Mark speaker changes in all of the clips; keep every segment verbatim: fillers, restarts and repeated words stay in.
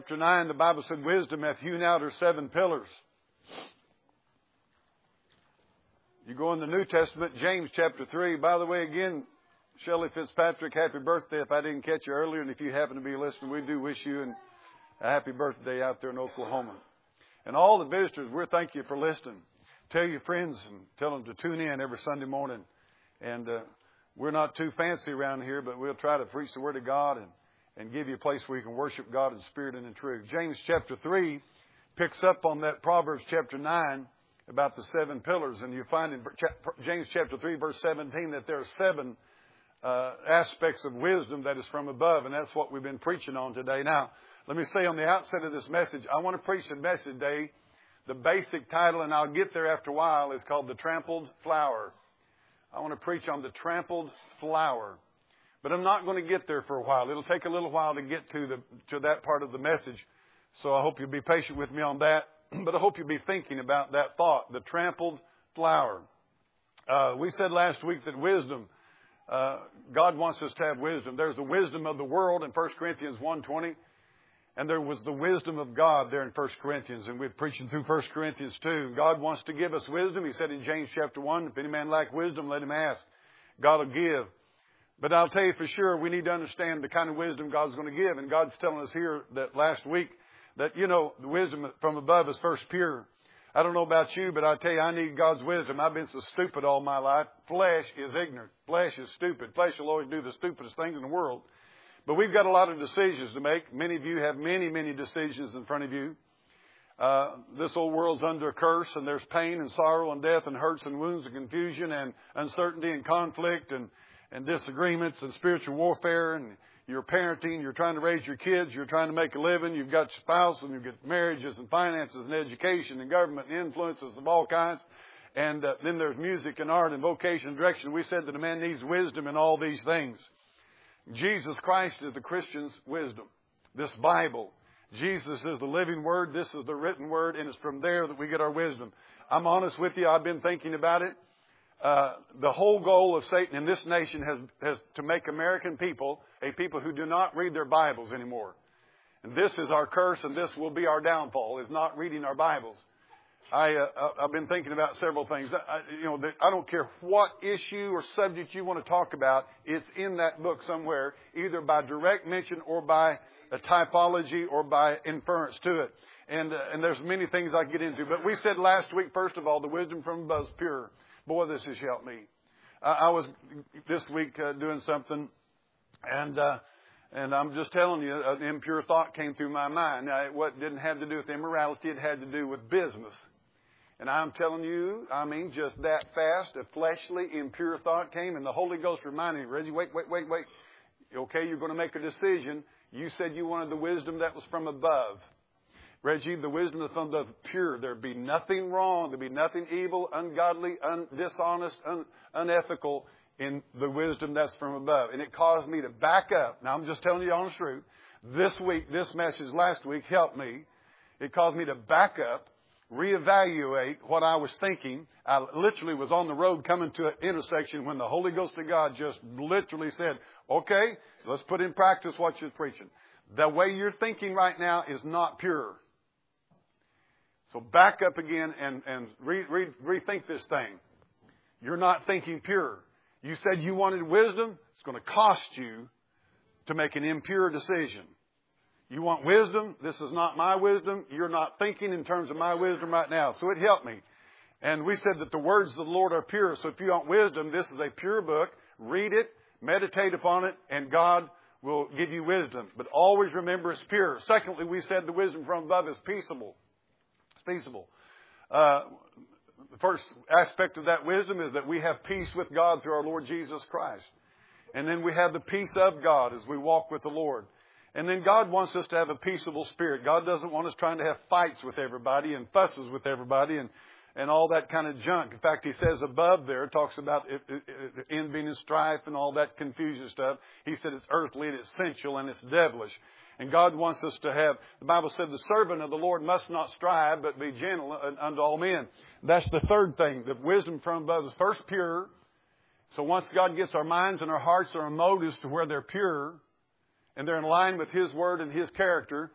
Speaker 1: Chapter nine, the Bible said, wisdom hath hewn out her seven pillars. You go in the New Testament, James chapter three. By the way, again, Shelley Fitzpatrick, happy birthday if I didn't catch you earlier. And if you happen to be listening, we do wish you an, a happy birthday out there in Oklahoma. And all the visitors, we're thank you for listening. Tell your friends and tell them to tune in every Sunday morning. And uh, we're not too fancy around here, but we'll try to preach the Word of God and and give you a place where you can worship God in spirit and in truth. James chapter three picks up on that Proverbs chapter nine about the seven pillars. And you find in James chapter three, verse seventeen, that there are seven uh, aspects of wisdom that is from above. And that's what we've been preaching on today. Now, let me say on the outset of this message, I want to preach the message today. The basic title, and I'll get there after a while, is called The Trampled Flower. I want to preach on the trampled flower. But I'm not going to get there for a while. It'll take a little while to get to the to that part of the message. So I hope you'll be patient with me on that. But I hope you'll be thinking about that thought, the trampled flower. Uh, we said last week that wisdom, uh, God wants us to have wisdom. There's the wisdom of the world in First Corinthians one twenty. And there was the wisdom of God there in First Corinthians. And we're preaching through First Corinthians two. God wants to give us wisdom. He said in James chapter one, if any man lack wisdom, let him ask. God will give. But I'll tell you for sure, we need to understand the kind of wisdom God's going to give. And God's telling us here that last week that, you know, the wisdom from above is first pure. I don't know about you, but I tell you, I need God's wisdom. I've been so stupid all my life. Flesh is ignorant. Flesh is stupid. Flesh will always do the stupidest things in the world. But we've got a lot of decisions to make. Many of you have many, many decisions in front of you. Uh, this old world's under a curse, and there's pain and sorrow and death and hurts and wounds and confusion and uncertainty and conflict and and disagreements and spiritual warfare, and you're parenting, you're trying to raise your kids, you're trying to make a living, you've got spouse, and you've got marriages and finances and education and government and influences of all kinds. And uh, then there's music and art and vocation and direction. We said that a man needs wisdom in all these things. Jesus Christ is the Christian's wisdom. This Bible. Jesus is the living Word. This is the written Word, and it's from there that we get our wisdom. I'm honest with you. I've been thinking about it. Uh, the whole goal of Satan in this nation has, has to make American people a people who do not read their Bibles anymore. And this is our curse, and this will be our downfall, is not reading our Bibles. I, uh, I've been thinking about several things. I, you know, I don't care what issue or subject you want to talk about. It's in that book somewhere, either by direct mention or by a typology or by inference to it. And, uh, and there's many things I can get into. But we said last week, first of all, the wisdom from above is pure. Boy, this has helped me. Uh, I was this week uh, doing something, and uh, and I'm just telling you, an impure thought came through my mind. Now, it what, didn't have to do with immorality. It had to do with business. And I'm telling you, I mean, just that fast, a fleshly, impure thought came, and the Holy Ghost reminded me, Reggie, wait, wait, wait, wait. Okay, you're going to make a decision. You said you wanted the wisdom that was from above. Reggie, the wisdom is from the pure. There'd be nothing wrong. There'd be nothing evil, ungodly, un- dishonest, un- unethical in the wisdom that's from above. And it caused me to back up. Now, I'm just telling you the honest truth. This week, this message last week helped me. It caused me to back up, reevaluate what I was thinking. I literally was on the road coming to an intersection when the Holy Ghost of God just literally said, okay, let's put in practice what you're preaching. The way you're thinking right now is not pure. So back up again and, and re, re, rethink this thing. You're not thinking pure. You said you wanted wisdom. It's going to cost you to make an impure decision. You want wisdom. This is not my wisdom. You're not thinking in terms of my wisdom right now. So it helped me. And we said that the words of the Lord are pure. So if you want wisdom, this is a pure book. Read it, meditate upon it, and God will give you wisdom. But always remember it's pure. Secondly, we said the wisdom from above is peaceable. Peaceable. Uh, the first aspect of that wisdom is that we have peace with God through our Lord Jesus Christ. And then we have the peace of God as we walk with the Lord. And then God wants us to have a peaceable spirit. God doesn't want us trying to have fights with everybody and fusses with everybody and, and all that kind of junk. In fact, he says above there, it talks about it, it, it, envy and strife and all that confusion stuff. He said it's earthly and it's sensual and it's devilish. And God wants us to have, the Bible said the servant of the Lord must not strive, but be gentle unto all men. That's the third thing. The wisdom from above is first pure. So once God gets our minds and our hearts and our motives to where they're pure, and they're in line with His Word and His character,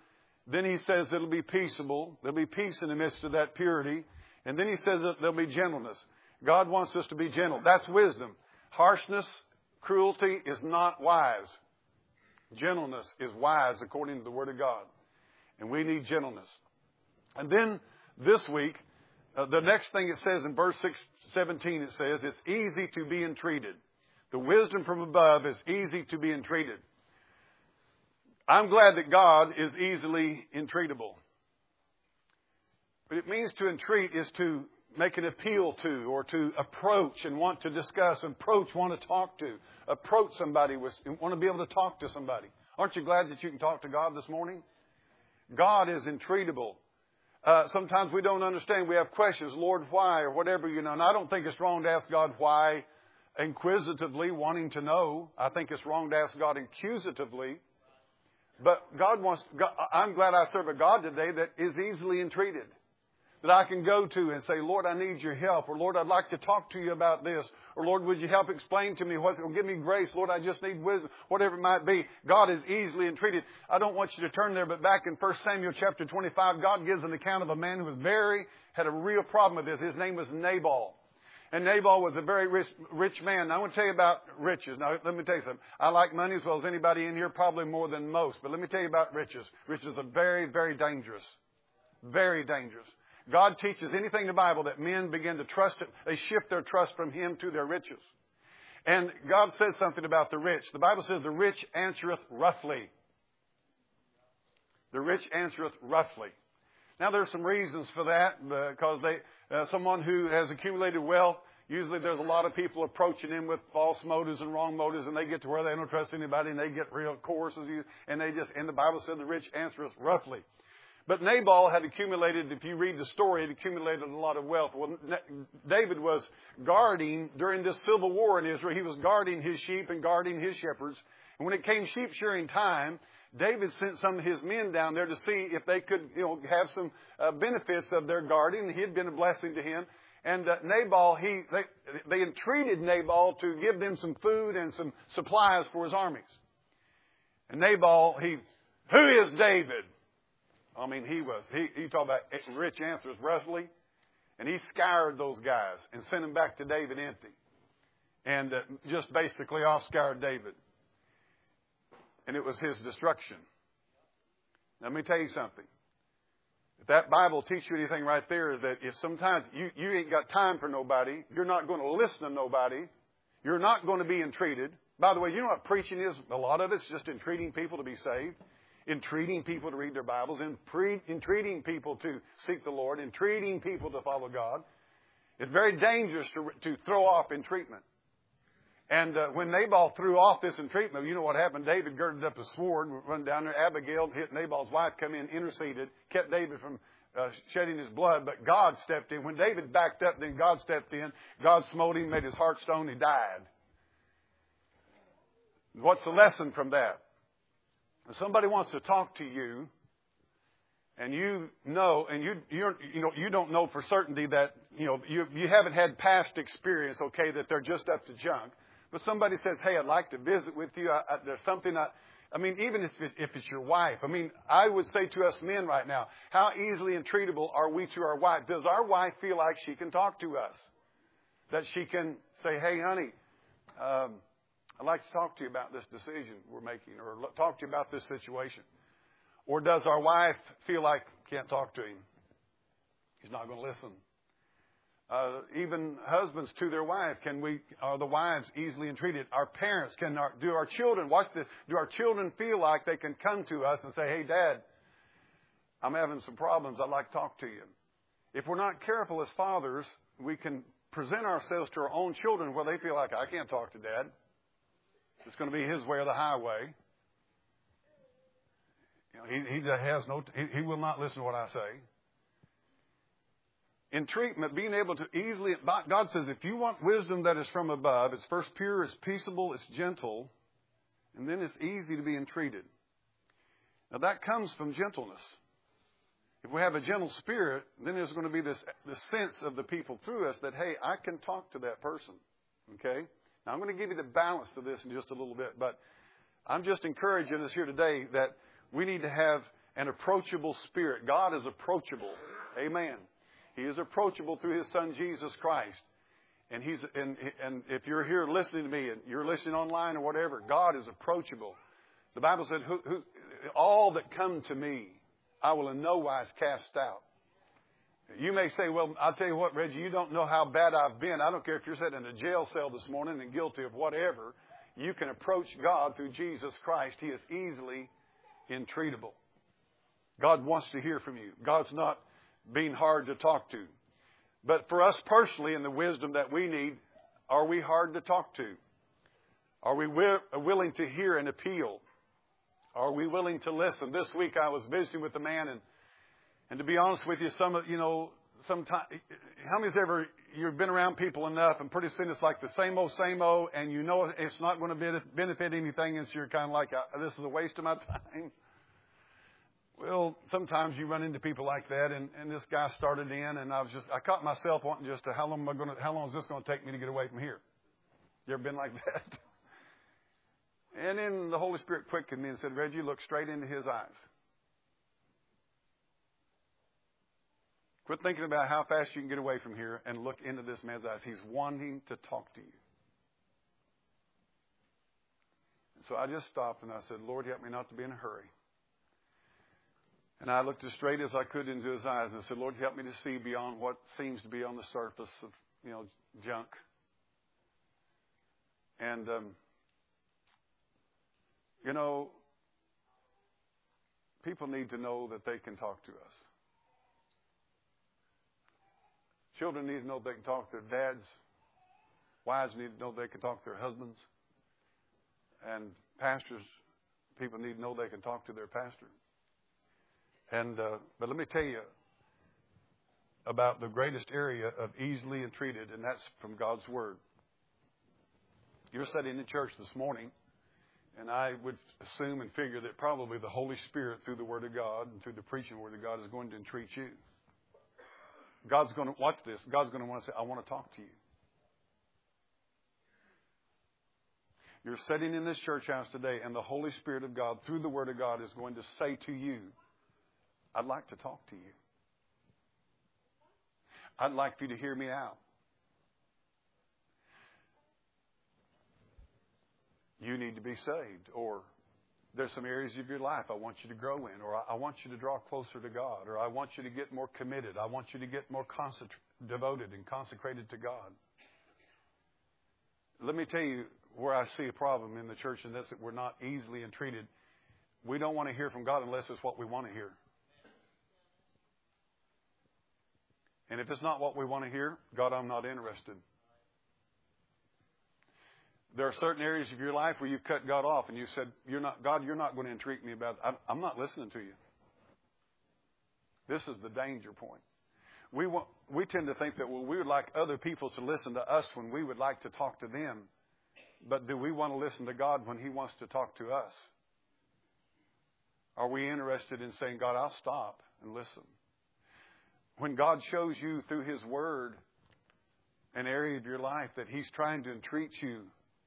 Speaker 1: Then he says it'll be peaceable. There'll be peace in the midst of that purity. And then he says that there'll be gentleness. God wants us to be gentle. That's wisdom. Harshness, cruelty is not wise. Gentleness is wise according to the Word of God. And we need gentleness. And then this week, uh, the next thing it says in verse six, seventeen, it says, it's easy to be entreated. The wisdom from above is easy to be entreated. I'm glad that God is easily entreatable. What it means to entreat is to make an appeal to, or to approach and want to discuss, approach, want to talk to, approach somebody, with, want to be able to talk to somebody. Aren't you glad that you can talk to God this morning? God is entreatable. Uh, sometimes we don't understand. We have questions, Lord, why, or whatever, you know. And I don't think it's wrong to ask God why inquisitively, wanting to know. I think it's wrong to ask God accusatively. But God wants, God, I'm glad I serve a God today that is easily entreated. That I can go to and say, Lord, I need your help. Or Lord, I'd like to talk to you about this. Or Lord, would you help explain to me what, or give me grace. Lord, I just need wisdom. Whatever it might be. God is easily entreated. I don't want you to turn there, but back in First Samuel chapter twenty-five, God gives an account of a man who was very, had a real problem with this. His name was Nabal. And Nabal was a very rich, rich man. Now, I want to tell you about riches. Now, let me tell you something. I like money as well as anybody in here, probably more than most. But let me tell you about riches. Riches are very, very dangerous. Very dangerous. God teaches anything in the Bible that men begin to trust it. They shift their trust from Him to their riches. And God says something about the rich. The Bible says the rich answereth roughly. The rich answereth roughly. Now, there's some reasons for that, because they, uh, someone who has accumulated wealth, usually there's a lot of people approaching him with false motives and wrong motives, and they get to where they don't trust anybody, and they get real coarse, and they just, and the Bible said the rich answereth roughly. But Nabal had accumulated, if you read the story, it accumulated a lot of wealth. Well, David was guarding, during this civil war in Israel, he was guarding his sheep and guarding his shepherds. And when it came sheep shearing time, David sent some of his men down there to see if they could, you know, have some uh, benefits of their guarding. He had been a blessing to him. And uh, Nabal, he they, they entreated Nabal to give them some food and some supplies for his armies. And Nabal, he, who is David? I mean, he was, he, you talk about rich answers roughly. And he scoured those guys and sent them back to David empty. And uh, just basically off-scoured David. And it was his destruction. Let me tell you something. If that Bible teaches you anything right there, is that if sometimes you, you ain't got time for nobody, you're not going to listen to nobody, you're not going to be entreated. By the way, you know what preaching is? A lot of it's just entreating people to be saved, entreating people to read their Bibles, entreating people to seek the Lord, entreating people to follow God. It's very dangerous to, to throw off entreatment. And uh, when Nabal threw off this entreatment, you know what happened? David girded up his sword, run down there. Abigail, hit Nabal's wife, come in, interceded, kept David from uh, shedding his blood. But God stepped in. When David backed up, then God stepped in. God smote him, made his heart stone. He died. What's the lesson from that? If somebody wants to talk to you, and you know, and you you're, you know you don't know for certainty that you know you you haven't had past experience, okay, that they're just up to junk. But somebody says, hey, I'd like to visit with you. I, I, there's something I, I mean, even if, it, if it's your wife. I mean, I would say to us men right now, how easily entreatable are we to our wife? Does our wife feel like she can talk to us? That she can say, hey, honey, um, I'd like to talk to you about this decision we're making, or talk to you about this situation. Or does our wife feel like, can't talk to him? He's not going to listen. Uh, even husbands to their wife, can we, are the wives easily entreated? Our parents, can our, do our children, watch this, do our children feel like they can come to us and say, hey, Dad, I'm having some problems, I'd like to talk to you. If we're not careful as fathers, we can present ourselves to our own children where they feel like, I can't talk to Dad. It's going to be his way or the highway. You know, he, he has no, he, he will not listen to what I say. Entreatment, being able to easily, God says, if you want wisdom that is from above, it's first pure, it's peaceable, it's gentle, and then it's easy to be entreated. Now that comes from gentleness. If we have a gentle spirit, then there's going to be this, this sense of the people through us that, hey, I can talk to that person. Okay? Now I'm going to give you the balance to this in just a little bit, but I'm just encouraging us here today that we need to have an approachable spirit. God is approachable. Amen. He is approachable through His Son, Jesus Christ. And He's and, and if you're here listening to me and you're listening online or whatever, God is approachable. The Bible said, who, who, all that come to me, I will in no wise cast out. You may say, well, I'll tell you what, Reggie, you don't know how bad I've been. I don't care if you're sitting in a jail cell this morning and guilty of whatever. You can approach God through Jesus Christ. He is easily entreatable. God wants to hear from you. God's not being hard to talk to. But for us personally, in the wisdom that we need, are we hard to talk to? Are we wi- willing to hear an appeal? Are we willing to listen? This week I was visiting with a man, and and to be honest with you, some of you know, sometimes how many's ever you've been around people enough, and pretty soon it's like the same old, same old, and you know it's not going to benefit anything, and so you're kind of like, this is a waste of my time. Well, sometimes you run into people like that, and, and this guy started in, and I was just I caught myself wanting just to how long am I going to how long is this going to take me to get away from here? You ever been like that? And then the Holy Spirit quickened me and said, Reggie, look straight into his eyes. Quit thinking about how fast you can get away from here and look into this man's eyes. He's wanting to talk to you. And so I just stopped and I said, Lord, help me not to be in a hurry. And I looked as straight as I could into his eyes and I said, Lord, help me to see beyond what seems to be on the surface of, you know, junk. And, um, you know, people need to know that they can talk to us. Children need to know they can talk to their dads. Wives need to know they can talk to their husbands. And pastors, people need to know they can talk to their pastor. And uh, but let me tell you about the greatest area of easily entreated, and that's from God's Word. You're sitting in church this morning, and I would assume and figure that probably the Holy Spirit, through the Word of God and through the preaching Word of God, is going to entreat you. God's going to, watch this, God's going to want to say, I want to talk to you. You're sitting in this church house today, and the Holy Spirit of God, through the Word of God, is going to say to you, I'd like to talk to you. I'd like for you to hear me out. You need to be saved, or there's some areas of your life I want you to grow in, or I want you to draw closer to God, or I want you to get more committed. I want you to get more concentr- devoted and consecrated to God. Let me tell you where I see a problem in the church, and that's that we're not easily entreated. We don't want to hear from God unless it's what we want to hear. And if it's not what we want to hear, God, I'm not interested. There are certain areas of your life where you've cut God off and you said, "You're not God, you're not going to entreat me about it. I'm not listening to you." This is the danger point. We want, we tend to think that, well, we would like other people to listen to us when we would like to talk to them. But do we want to listen to God when He wants to talk to us? Are we interested in saying, God, I'll stop and listen? When God shows you through His Word an area of your life that He's trying to entreat you,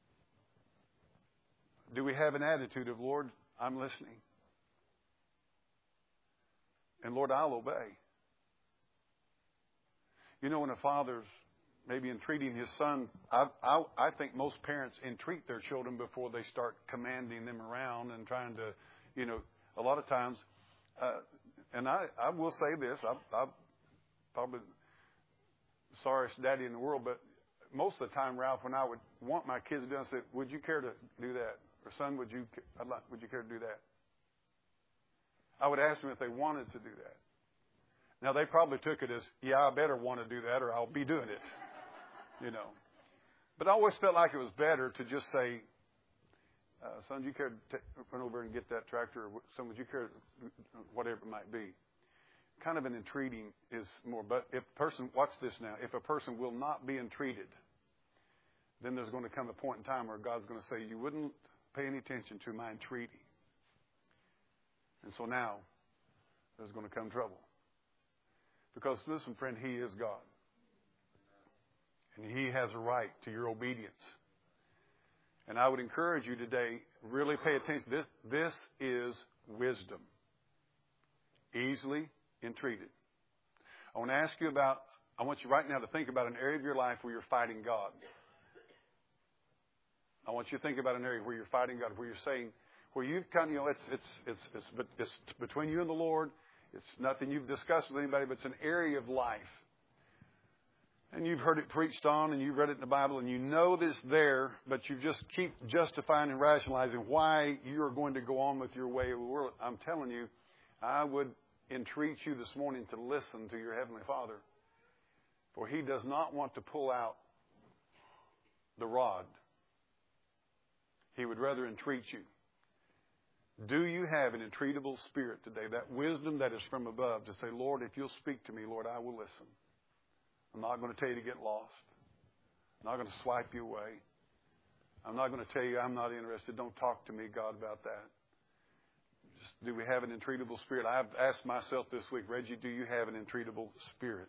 Speaker 1: do we have an attitude of, Lord, I'm listening. And Lord, I'll obey. You know, when a father's maybe entreating his son, I, I, I think most parents entreat their children before they start commanding them around and trying to, you know, a lot of times, uh, and I, I will say this, I, I'm probably the sorriest daddy in the world, but most of the time, Ralph, when I would want my kids to do it, I said, would you care to do that? Or son, would you, I'd like, would you care to do that? I would ask them if they wanted to do that. Now, they probably took it as, yeah, I better want to do that or I'll be doing it, you know. But I always felt like it was better to just say, uh, son, would you care to take, run over and get that tractor? Or son, would you care, to, whatever it might be. Kind of an entreating is more. But if a person, watch this now, if a person will not be entreated, then there's going to come a point in time where God's going to say, you wouldn't pay any attention to my entreaty. And so now there's going to come trouble. Because, listen, friend, He is God. And He has a right to your obedience. And I would encourage you today, really pay attention. This, this is wisdom. Easily entreated. I want to ask you about, I want you right now to think about an area of your life where you're fighting God. I want you to think about an area where you're fighting God, where you're saying, where you've kind of, you know, it's, it's, it's, it's, it's between you and the Lord. It's nothing you've discussed with anybody, but it's an area of life. And you've heard it preached on, and you've read it in the Bible, and you know this there, but you just keep justifying and rationalizing why you're going to go on with your way of the world. I'm telling you, I would entreat you this morning to listen to your Heavenly Father, for He does not want to pull out the rod. He would rather entreat you. Do you have an entreatable spirit today, that wisdom that is from above, to say, Lord, if you'll speak to me, Lord, I will listen. I'm not going to tell you to get lost. I'm not going to swipe you away. I'm not going to tell you I'm not interested. Don't talk to me, God, about that. Just, do we have an entreatable spirit? I've asked myself this week, Reggie, do you have an entreatable spirit?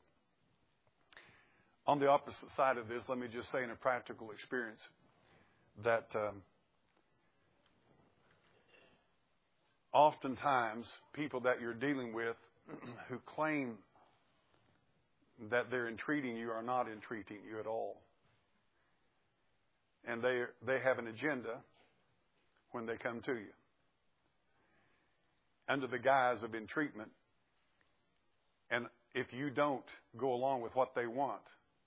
Speaker 1: On the opposite side of this, let me just say in a practical experience that um, oftentimes people that you're dealing with who claim that they're entreating you are not entreating you at all. And they they have an agenda when they come to you. Under the guise of entreatment. And if you don't go along with what they want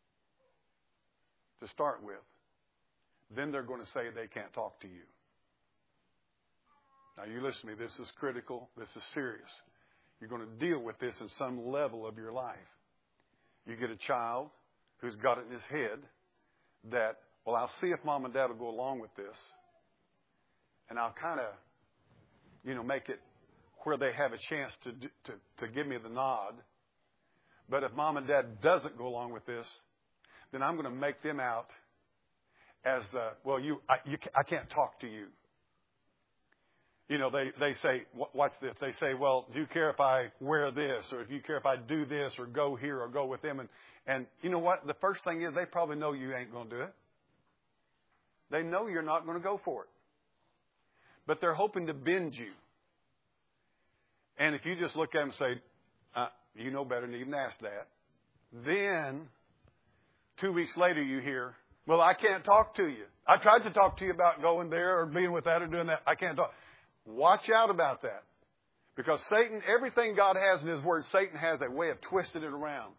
Speaker 1: to start with, then they're going to say they can't talk to you. Now you listen to me, this is critical, this is serious. You're going to deal with this in some level of your life. You get a child who's got it in his head that, well, I'll see if mom and dad will go along with this. And I'll kind of, you know, make it where they have a chance to, to, to give me the nod. But if mom and dad doesn't go along with this, then I'm going to make them out as, uh, well, you I, you, I can't talk to you. You know, they, they say, watch this. They say, well, do you care if I wear this? Or if you care if I do this or go here or go with them? And, and you know what? The first thing is they probably know you ain't going to do it. They know you're not going to go for it. But they're hoping to bend you. And if you just look at them and say, uh, you know better than even ask that. Then, two weeks later you hear, well, I can't talk to you. I tried to talk to you about going there or being with that or doing that. I can't talk. Watch out about that. Because Satan, everything God has in His Word, Satan has a way of twisting it around.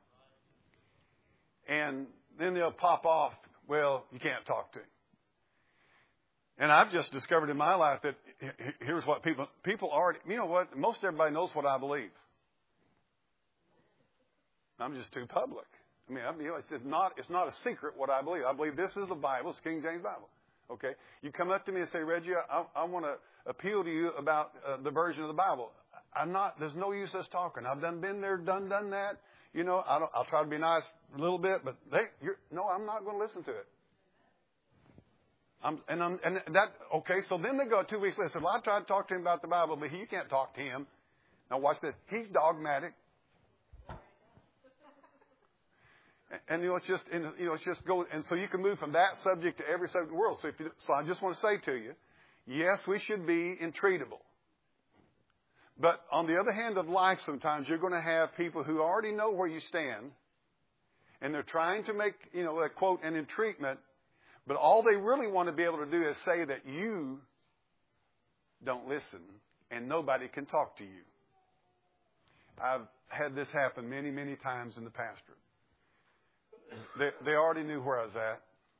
Speaker 1: And then they'll pop off, well, you can't talk to him. And I've just discovered in my life that here's what people, people already, you know what, most everybody knows what I believe. I'm just too public. I mean, I mean it's not, it's not a secret what I believe. I believe this is the Bible, it's King James Bible. Okay? You come up to me and say, Reggie, I, I want to appeal to you about uh, the version of the Bible. I'm not, there's no use us talking. I've done been there, done, done that. You know, I don't, I'll try to be nice a little bit, but they, you're, no, I'm not going to listen to it. I'm, and, I'm, and that, okay, so then they go two weeks later. Well, I tried to talk to him about the Bible, but he can't talk to him. Now watch this. He's dogmatic. And, you know, it's just, and, you know, it's just go, and so you can move from that subject to every subject in the world. So if you, so I just want to say to you, yes, we should be entreatable. But on the other hand of life, sometimes you're going to have people who already know where you stand, and they're trying to make, you know, a quote, an entreatment, but all they really want to be able to do is say that you don't listen, and nobody can talk to you. I've had this happen many, many times in the pastorate. They, they already knew where I was at.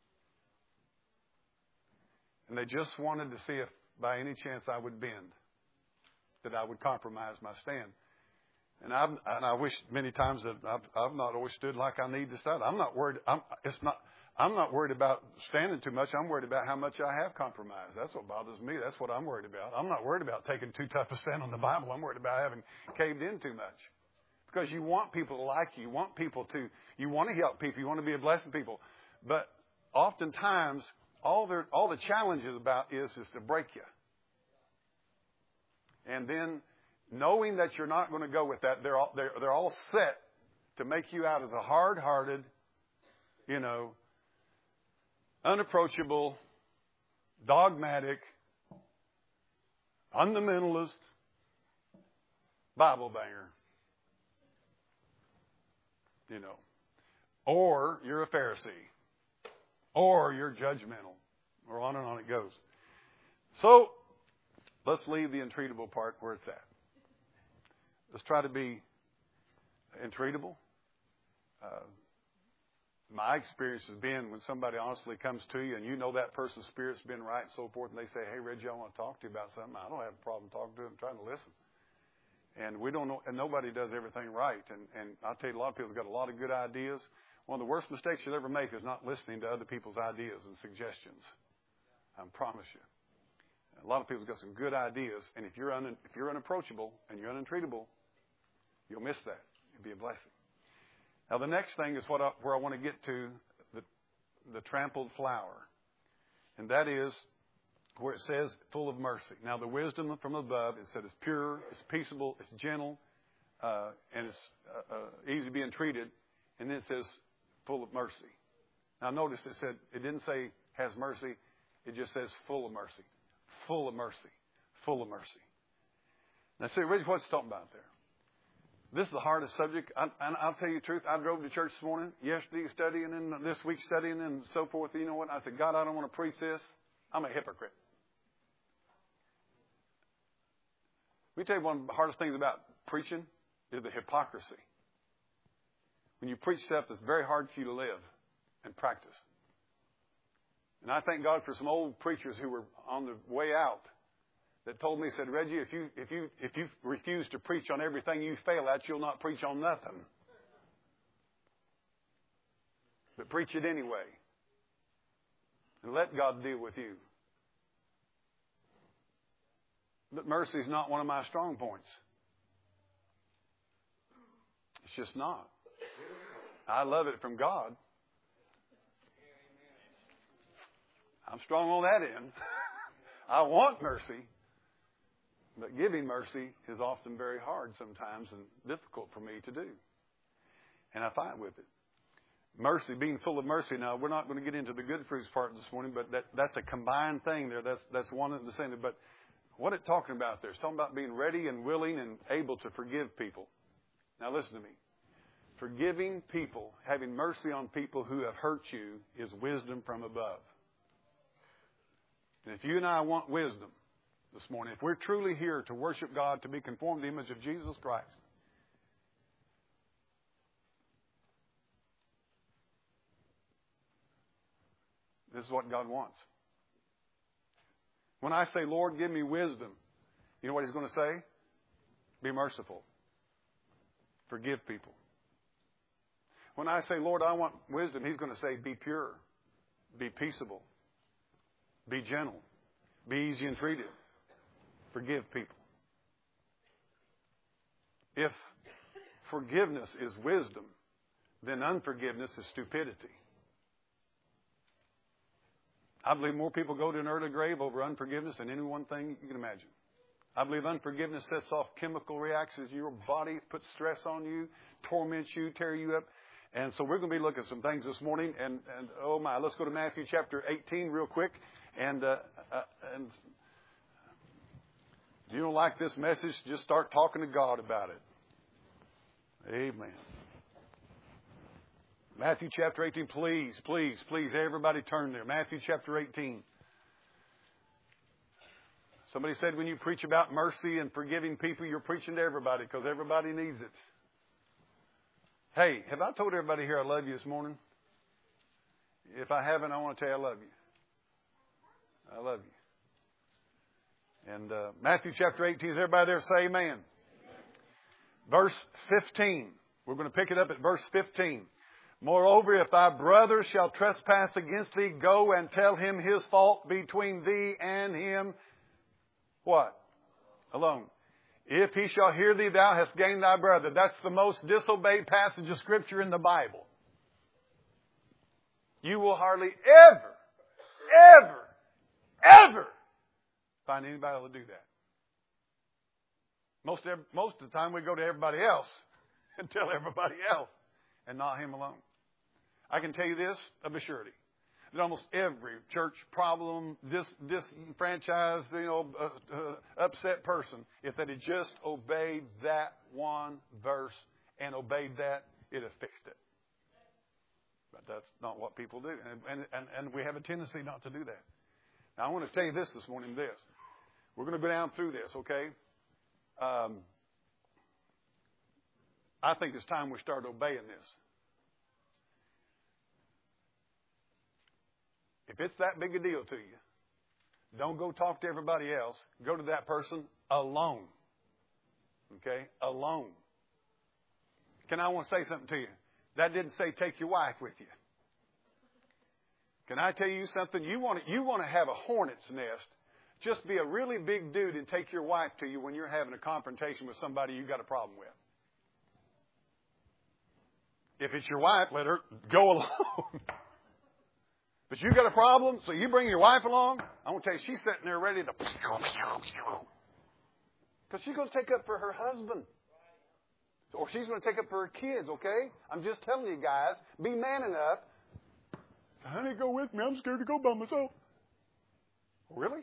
Speaker 1: And they just wanted to see if by any chance I would bend, that I would compromise my stand. And, I've, and I wish many times that I've, I've not always stood like I need to stand. I'm not worried. I'm, it's not, I'm not worried about standing too much. I'm worried about how much I have compromised. That's what bothers me. That's what I'm worried about. I'm not worried about taking too tough a stand on the Bible. I'm worried about having caved in too much. Because you want people to like you. You want people to, you want to help people. You want to be a blessing to people. But oftentimes, all, all the challenge is about is, is to break you. And then knowing that you're not going to go with that, they're all, they're, they're all set to make you out as a hard-hearted, you know, unapproachable, dogmatic, fundamentalist. Bible banger. You know. Or you're a Pharisee. Or you're judgmental. Or on and on it goes. So, let's leave the entreatable part where it's at. Let's try to be entreatable. Uh, my experience has been when somebody honestly comes to you and you know that person's spirit's been right and so forth, and they say, hey, Reggie, I want to talk to you about something. I don't have a problem talking to them. I'm trying to listen. And we don't know, and nobody does everything right. And, and I'll tell you, a lot of people's got a lot of good ideas. One of the worst mistakes you'll ever make is not listening to other people's ideas and suggestions. I promise you. A lot of people's got some good ideas, and if you're un, if you're unapproachable and you're untreatable, you'll miss that. It'll be a blessing. Now, the next thing is what I, where I want to get to, the, the trampled flower. And that is where it says, full of mercy. Now, the wisdom from above, it said it's pure, it's peaceable, it's gentle, uh, and it's uh, uh, easy being treated. And then it says, full of mercy. Now, notice it said, it didn't say has mercy. It just says full of mercy. Full of mercy. Full of mercy. Now, see, Reggie, what's it talking about there? This is the hardest subject. I, and I'll tell you the truth. I drove to church this morning, yesterday studying, and this week studying, and so forth. You know what? I said, God, I don't want to preach this. I'm a hypocrite. Let me tell you one of the hardest things about preaching is the hypocrisy. When you preach stuff that's very hard for you to live and practice. And I thank God for some old preachers who were on the way out that told me, said, Reggie, if you if you if you refuse to preach on everything you fail at, you'll not preach on nothing. But preach it anyway. And let God deal with you. But mercy is not one of my strong points. It's just not. I love it from God. I'm strong on that end. I want mercy. But giving mercy is often very hard sometimes and difficult for me to do. And I fight with it. Mercy, being full of mercy. Now, we're not going to get into the good fruits part this morning, but that, that's a combined thing there. That's that's one of the same. But what it's talking about there, it's talking about being ready and willing and able to forgive people. Now, listen to me. Forgiving people, having mercy on people who have hurt you, is wisdom from above. And if you and I want wisdom this morning, if we're truly here to worship God, to be conformed to the image of Jesus Christ, this is what God wants. When I say, Lord, give me wisdom, you know what He's going to say? Be merciful. Forgive people. When I say, Lord, I want wisdom, He's going to say, be pure, be peaceable, be gentle, be easy and treated, forgive people. If forgiveness is wisdom, then unforgiveness is stupidity. I believe more people go to an early grave over unforgiveness than any one thing you can imagine. I believe unforgiveness sets off chemical reactions in your body, puts stress on you, torments you, tear you up. And so we're going to be looking at some things this morning. And, and oh my, let's go to Matthew chapter eighteen real quick. And, uh, uh, and if you don't like this message, just start talking to God about it. Amen. Matthew chapter eighteen, please, please, please, everybody turn there. Matthew chapter eighteen. Somebody said when you preach about mercy and forgiving people, you're preaching to everybody because everybody needs it. Hey, have I told everybody here I love you this morning? If I haven't, I want to tell you I love you. I love you. And uh, Matthew chapter eighteen, is everybody there? Say amen. Amen. Verse fifteen. We're going to pick it up at verse fifteen. Moreover, if thy brother shall trespass against thee, go and tell him his fault between thee and him. What? Alone. If he shall hear thee, thou hast gained thy brother. That's the most disobeyed passage of Scripture in the Bible. You will hardly ever, ever, ever find anybody able to do that. Most, most of the time we go to everybody else and tell everybody else and not him alone. I can tell you this of a surety. that almost every church problem, dis, disenfranchised, you know, uh, uh, upset person, if they had just obeyed that one verse and obeyed that, it'd have fixed it. But that's not what people do. And, and, and, and we have a tendency not to do that. Now, I want to tell you this this morning, this. We're going to go down through this, okay? Um, I think it's time we start obeying this. If it's that big a deal to you, don't go talk to everybody else. Go to that person alone. Okay? Alone. Can I want to say something to you? That didn't say take your wife with you. Can I tell you something? You want to, you want to have a hornet's nest. Just be a really big dude and take your wife to you when you're having a confrontation with somebody you got a problem with. If it's your wife, let her go alone. But you got a problem, so you bring your wife along. I want to tell you, she's sitting there ready to... Because she's going to take up for her husband. Or she's going to take up for her kids, okay? I'm just telling you guys, be man enough. Honey, go with me. I'm scared to go by myself. Really?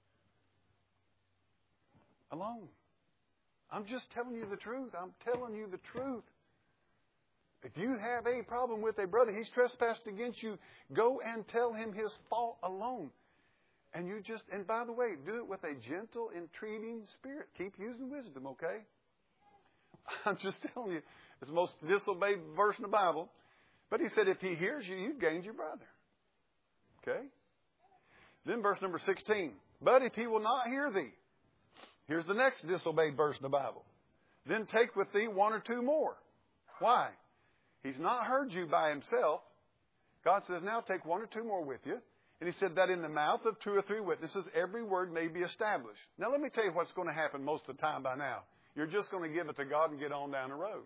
Speaker 1: Alone. I'm just telling you the truth. I'm telling you the truth. If you have a problem with a brother, he's trespassed against you, go and tell him his fault alone. And you just, and by the way, do it with a gentle, entreating spirit. Keep using wisdom, okay? I'm just telling you, it's the most disobeyed verse in the Bible. But he said, if he hears you, you've gained your brother. Okay? Then verse number sixteen. But if he will not hear thee, here's the next disobeyed verse in the Bible. Then take with thee one or two more. Why? He's not heard you by himself. God says, now take one or two more with you. And he said that in the mouth of two or three witnesses, every word may be established. Now let me tell you what's going to happen most of the time by now. You're just going to give it to God and get on down the road.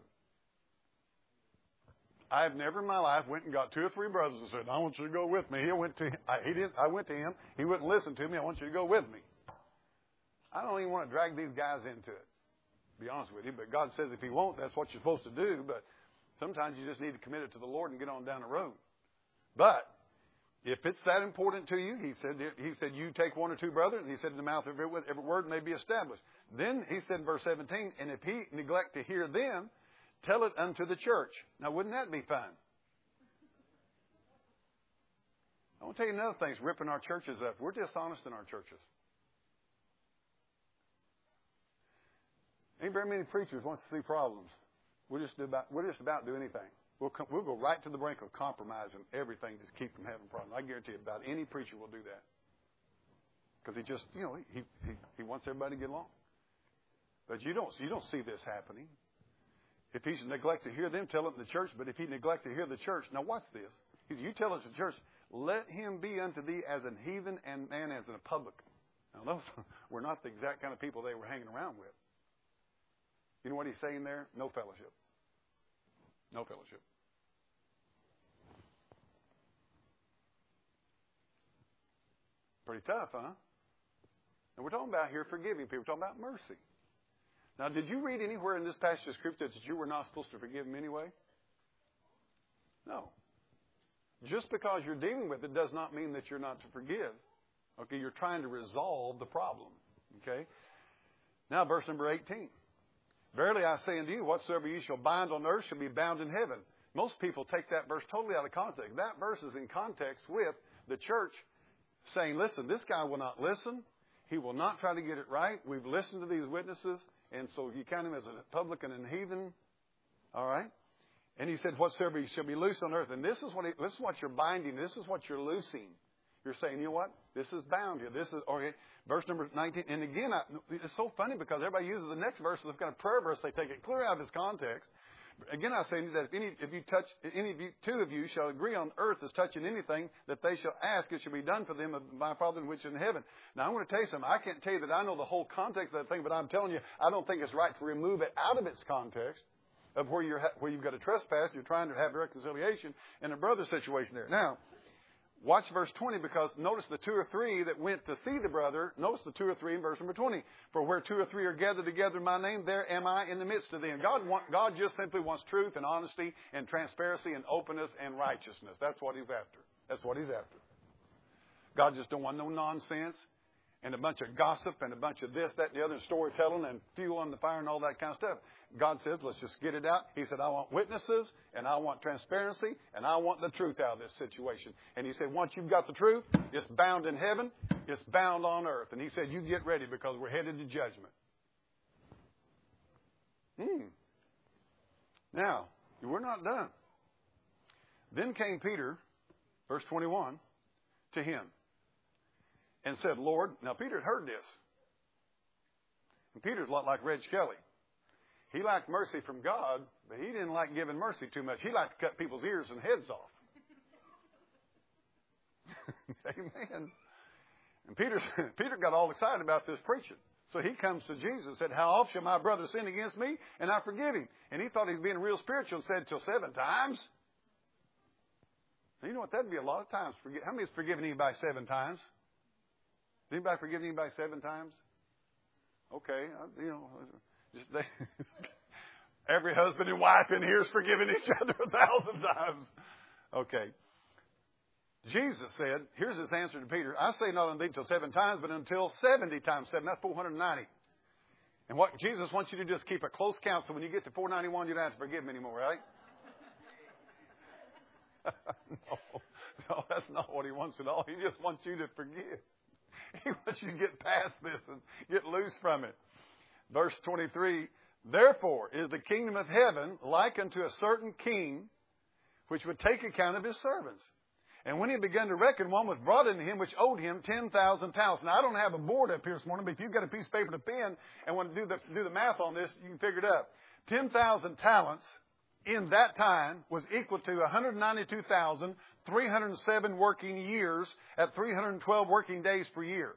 Speaker 1: I've never in my life went and got two or three brothers and said, I want you to go with me. He went to I, he didn't. I went to him. He wouldn't listen to me. I want you to go with me. I don't even want to drag these guys into it, to be honest with you. But God says if he won't, that's what you're supposed to do. But sometimes you just need to commit it to the Lord and get on down the road. But if it's that important to you, he said, he said, you take one or two brothers, and he said in the mouth of every, every word may be established. Then he said in verse seventeen, and if he neglect to hear them, tell it unto the church. Now, wouldn't that be fun? I want to tell you another thing that's ripping our churches up. We're dishonest in our churches. Ain't very many preachers wants to see problems. We're just about, we're just about to do anything. We'll, come, we'll go right to the brink of compromising everything to keep from having problems. I guarantee you about any preacher will do that. Because he just, you know, he, he, he wants everybody to get along. But you don't, you don't see this happening. If he's neglect to hear them, tell it in the church. But if he neglect to hear the church, now watch this. You tell it to the church, let him be unto thee as an heathen and man as a publican. Now those were not the exact kind of people they were hanging around with. You know what he's saying there? No fellowship. No fellowship. Pretty tough, huh? And we're talking about here forgiving people. We're talking about mercy. Now, did you read anywhere in this passage of Scripture that you were not supposed to forgive them anyway? No. Just because you're dealing with it does not mean that you're not to forgive. Okay, you're trying to resolve the problem. Okay? Now, verse number eighteen. Verily I say unto you, whatsoever you shall bind on earth shall be bound in heaven. Most people take that verse totally out of context. That verse is in context with the church saying, listen, this guy will not listen. He will not try to get it right. We've listened to these witnesses, and so you count him as a publican and heathen. All right? And he said, whatsoever you shall be loosed on earth. And this is what he, this is what you're binding. This is what you're loosing. You're saying, you know what? This is bound here. This is, okay, verse number nineteen. And again, I, it's so funny because everybody uses the next verse as a kind of prayer verse. They take it clear out of its context. Again, I say that if any, if you touch, any of you, two of you shall agree on earth as touching anything that they shall ask, it shall be done for them of my Father which is in heaven. Now, I want to tell you something. I can't tell you that I know the whole context of that thing, but I'm telling you, I don't think it's right to remove it out of its context of where you're, where you've got a trespass, you're trying to have reconciliation in a brother situation there. Now, watch verse twenty, because notice the two or three that went to see the brother. Notice the two or three in verse number twenty. For where two or three are gathered together in my name, there am I in the midst of them. God, want, God just simply wants truth and honesty and transparency and openness and righteousness. That's what he's after. That's what he's after. God just don't want no nonsense and a bunch of gossip and a bunch of this, that, and the other, storytelling and fuel on the fire and all that kind of stuff. God says, let's just get it out. He said, I want witnesses and I want transparency and I want the truth out of this situation. And he said, once you've got the truth, it's bound in heaven, it's bound on earth. And he said, you get ready because we're headed to judgment. Hmm. Now, we're not done. Then came Peter, verse twenty-one, to him and said, Lord, now Peter had heard this. And Peter's a lot like Reg Kelly. He liked mercy from God, but he didn't like giving mercy too much. He liked to cut people's ears and heads off. Amen. And Peter, Peter got all excited about this preaching. So he comes to Jesus and said, how often shall my brother sin against me? And I forgive him. And he thought he was being real spiritual and said, till seven times. Now, you know what? That'd be a lot of times. How many has forgiven anybody seven times? Has anybody forgiven anybody seven times? Okay. You know, just they, every husband and wife in here is forgiving each other a thousand times. Okay. Jesus said, here's his answer to Peter, I say not unto thee till seven times, but until seventy times seven. That's four hundred ninety. And what Jesus wants you to do is keep a close count, so when you get to four ninety-one, you don't have to forgive him anymore, right? no, no, that's not what he wants at all. He just wants you to forgive. He wants you to get past this and get loose from it. Verse twenty-three, therefore is the kingdom of heaven like unto a certain king, which would take account of his servants. And when he began to reckon, one was brought into him which owed him ten thousand talents. Now, I don't have a board up here this morning, but if you've got a piece of paper and a pen and want to do the, do the math on this, you can figure it out. ten thousand talents in that time was equal to one hundred ninety-two thousand three hundred seven working years at three hundred twelve working days per year.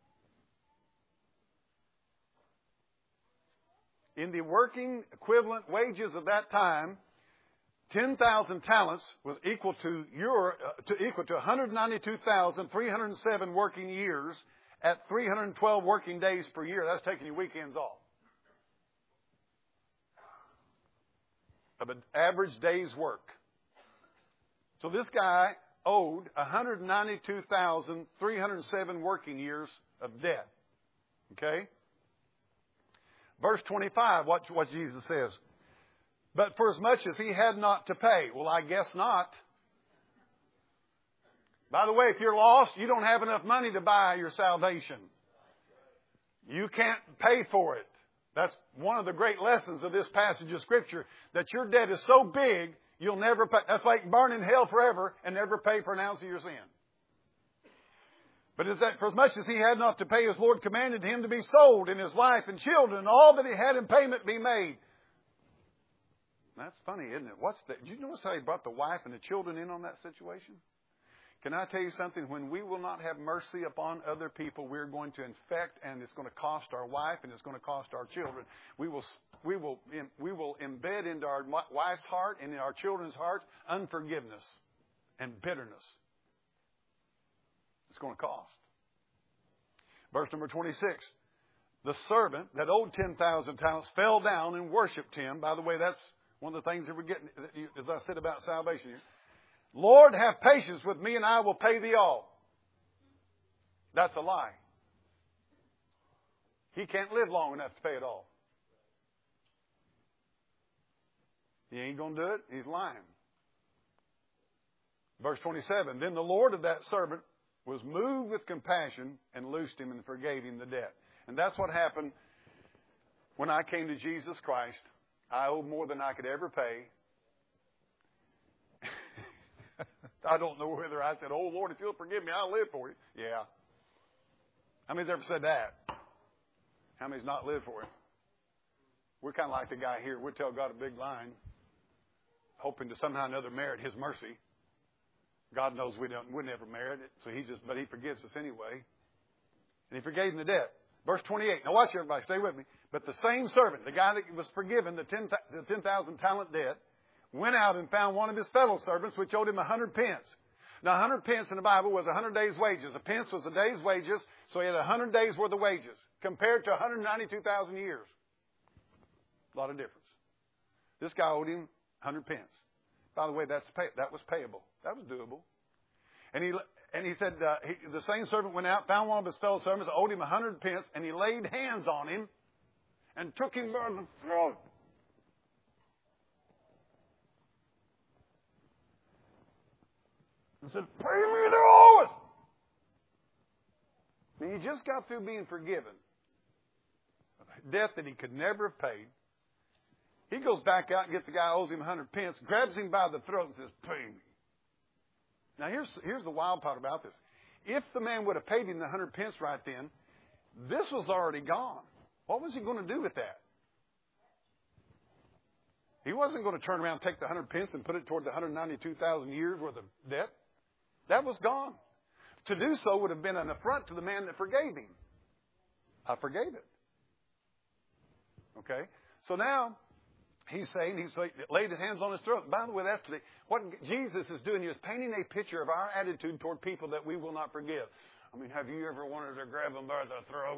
Speaker 1: In the working equivalent wages of that time, ten thousand talents was equal to your uh, to equal to one hundred ninety-two thousand three hundred seven working years at three hundred twelve working days per year. That's taking your weekends off. Of an average day's work. So this guy owed one hundred ninety-two thousand three hundred seven working years of debt. Okay? Verse twenty-five, watch what Jesus says. But for as much as he had not to pay. Well, I guess not. By the way, if you're lost, you don't have enough money to buy your salvation. You can't pay for it. That's one of the great lessons of this passage of Scripture, that your debt is so big, you'll never pay. That's like burn in hell forever and never pay for an ounce of your sin. But is that for as much as he had not to pay, his Lord commanded him to be sold, and his wife and children, and all that he had in payment be made. That's funny, isn't it? What's that? Did you notice how he brought the wife and the children in on that situation? Can I tell you something? When we will not have mercy upon other people, we're going to infect, and it's going to cost our wife, and it's going to cost our children. We will, we will, we will embed into our wife's heart and in our children's heart unforgiveness and bitterness. It's going to cost. Verse number twenty-six. The servant that owed ten thousand talents fell down and worshipped him. By the way, that's one of the things that we're getting, as I said about salvation here. Lord, have patience with me and I will pay thee all. That's a lie. He can't live long enough to pay it all. He ain't going to do it. He's lying. Verse twenty-seven. Then the Lord of that servant was moved with compassion and loosed him and forgave him the debt. And that's what happened when I came to Jesus Christ. I owed more than I could ever pay. I don't know whether I said, oh, Lord, if you'll forgive me, I'll live for you. Yeah. How many's ever said that? How many's not lived for it? We're kind of like the guy here. We'll tell God a big line, hoping to somehow or another merit his mercy. God knows we don't, we never merit it, so he just, but he forgives us anyway. And he forgave him the debt. Verse twenty-eight. Now watch everybody, stay with me. But the same servant, the guy that was forgiven the ten the ten thousand talent debt, went out and found one of his fellow servants, which owed him a hundred pence. Now a hundred pence in the Bible was a hundred days' wages. A pence was a day's wages, so he had a hundred days' worth of wages compared to one hundred ninety-two thousand years. A lot of difference. This guy owed him a hundred pence. By the way, that's pay, that was payable. That was doable. And he and he said, uh, he, the same servant went out, found one of his fellow servants, owed him a hundred pence, and he laid hands on him and took him by the throat. And said, pay me the owest. And he just got through being forgiven. Debt that he could never have paid. He goes back out and gets the guy who owes him a hundred pence, grabs him by the throat and says, pay me. Now here's, here's the wild part about this. If the man would have paid him the hundred pence right then, this was already gone. What was he going to do with that? He wasn't going to turn around and take the hundred pence and put it toward the one hundred ninety-two thousand years worth of debt. That was gone. To do so would have been an affront to the man that forgave him. I forgave it. Okay? So now, he's saying, he's laid his hands on his throat. By the way, that's the, what Jesus is doing. He is painting a picture of our attitude toward people that we will not forgive. I mean, have you ever wanted to grab them by the throat?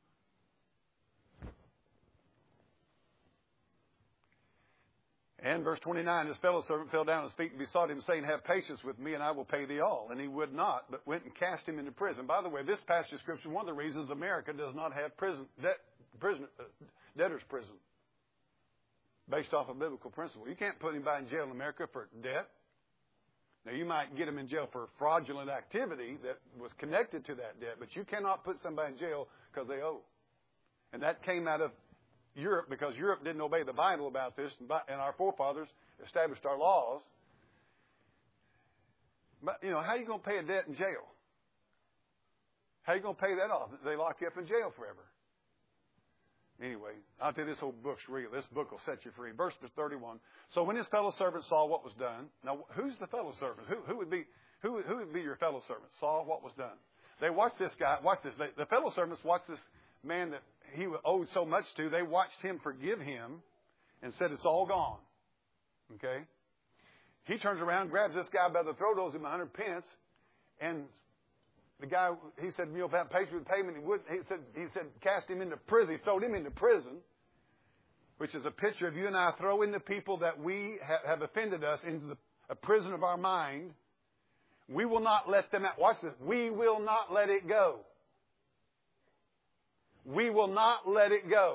Speaker 1: And verse twenty-nine, his fellow servant fell down at his feet and besought him, saying, have patience with me, and I will pay thee all. And he would not, but went and cast him into prison. By the way, this passage of Scripture, one of the reasons America does not have prison, debt, prison, uh, debtor's prison, based off a biblical principle. You can't put anybody in jail in America for debt. Now, you might get them in jail for fraudulent activity that was connected to that debt, but you cannot put somebody in jail because they owe. And that came out of Europe, because Europe didn't obey the Bible about this, and our forefathers established our laws. But, you know, how are you going to pay a debt in jail? How are you going to pay that off? They lock you up in jail forever. Anyway, I'll tell you, this whole book's real. This book will set you free. Verse thirty-one. So when his fellow servants saw what was done, now who's the fellow servants? Who, who would be who, who would be your fellow servants? Saw what was done. They watched this guy. Watch this. They, the fellow servants watched this man that he owed so much to. They watched him forgive him and said, it's all gone. Okay? He turns around, grabs this guy by the throat, owes him a hundred pence, and the guy, he said, you know, if I paid you with payment, he would. He said, he said, cast him into prison. He threw him into prison, which is a picture of you and I throwing the people that we ha- have offended us into the, a prison of our mind. We will not let them out. Watch this. We will not let it go. We will not let it go.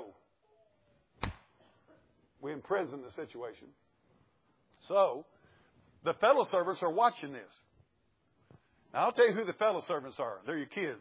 Speaker 1: We imprison the situation. So, the fellow servants are watching this. Now, I'll tell you who the fellow servants are. They're your kids.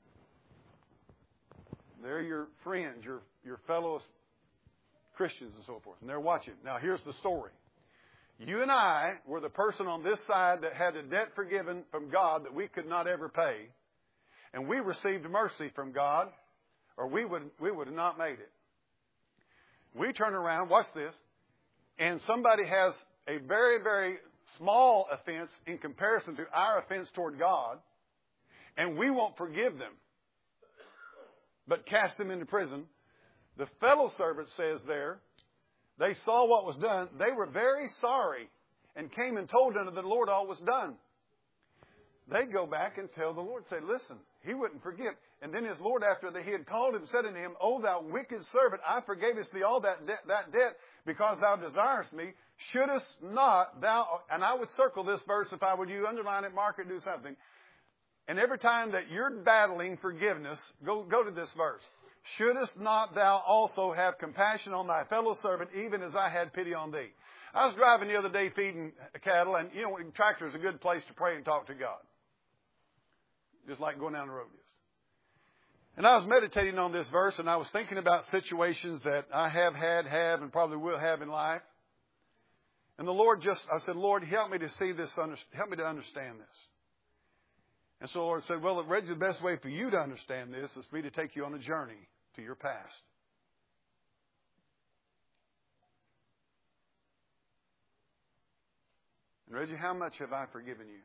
Speaker 1: They're your friends, your, your fellow Christians and so forth. And they're watching. Now, here's the story. You and I were the person on this side that had a debt forgiven from God that we could not ever pay. And we received mercy from God, or we would, we would have not made it. We turn around, watch this, and somebody has a very, very small offense in comparison to our offense toward God, and we won't forgive them, but cast them into prison. The fellow servant says there, they saw what was done. They were very sorry and came and told unto the Lord all was done. They go back and tell the Lord, say, listen, he wouldn't forgive. And then his Lord, after that he had called him, said unto him, O thou wicked servant, I forgavest thee all that debt, that debt because thou desirest me. Shouldest not thou, and I would circle this verse if I were you, underline it, mark it, do something. And every time that you're battling forgiveness, go, go to this verse. Shouldest not thou also have compassion on thy fellow servant, even as I had pity on thee? I was driving the other day feeding cattle, and you know, a tractor is a good place to pray and talk to God. Just like going down the road is. And I was meditating on this verse, and I was thinking about situations that I have had, have, and probably will have in life. And the Lord just, I said, Lord, help me to see this, help me to understand this. And so the Lord said, well, Reggie, the best way for you to understand this is for me to take you on a journey to your past. And Reggie, how much have I forgiven you?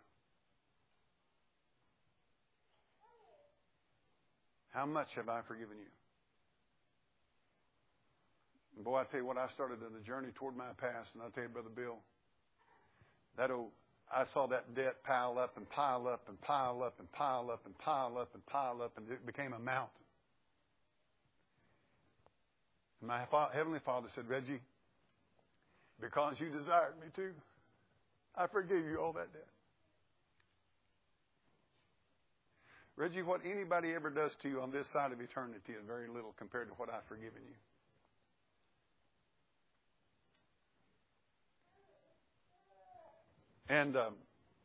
Speaker 1: How much have I forgiven you? And boy, I tell you what, I started on a journey toward my past, and I tell you, Brother Bill, that old, I saw that debt pile up and pile up and pile up and pile up and pile up and pile up, and it became a mountain. And my Heavenly Father said, Reggie, because you desired me to, I forgive you all that debt. Reggie, what anybody ever does to you on this side of eternity is very little compared to what I've forgiven you. And um,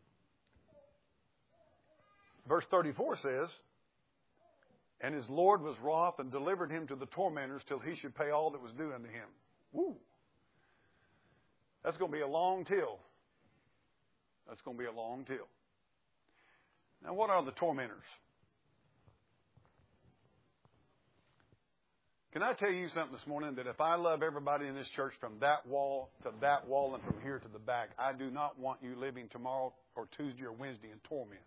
Speaker 1: verse thirty-four says, and his Lord was wroth and delivered him to the tormentors till he should pay all that was due unto him. Woo! That's going to be a long till. That's going to be a long till. Now, what are the tormentors? Can I tell you something this morning, that if I love everybody in this church from that wall to that wall and from here to the back, I do not want you living tomorrow or Tuesday or Wednesday in torment.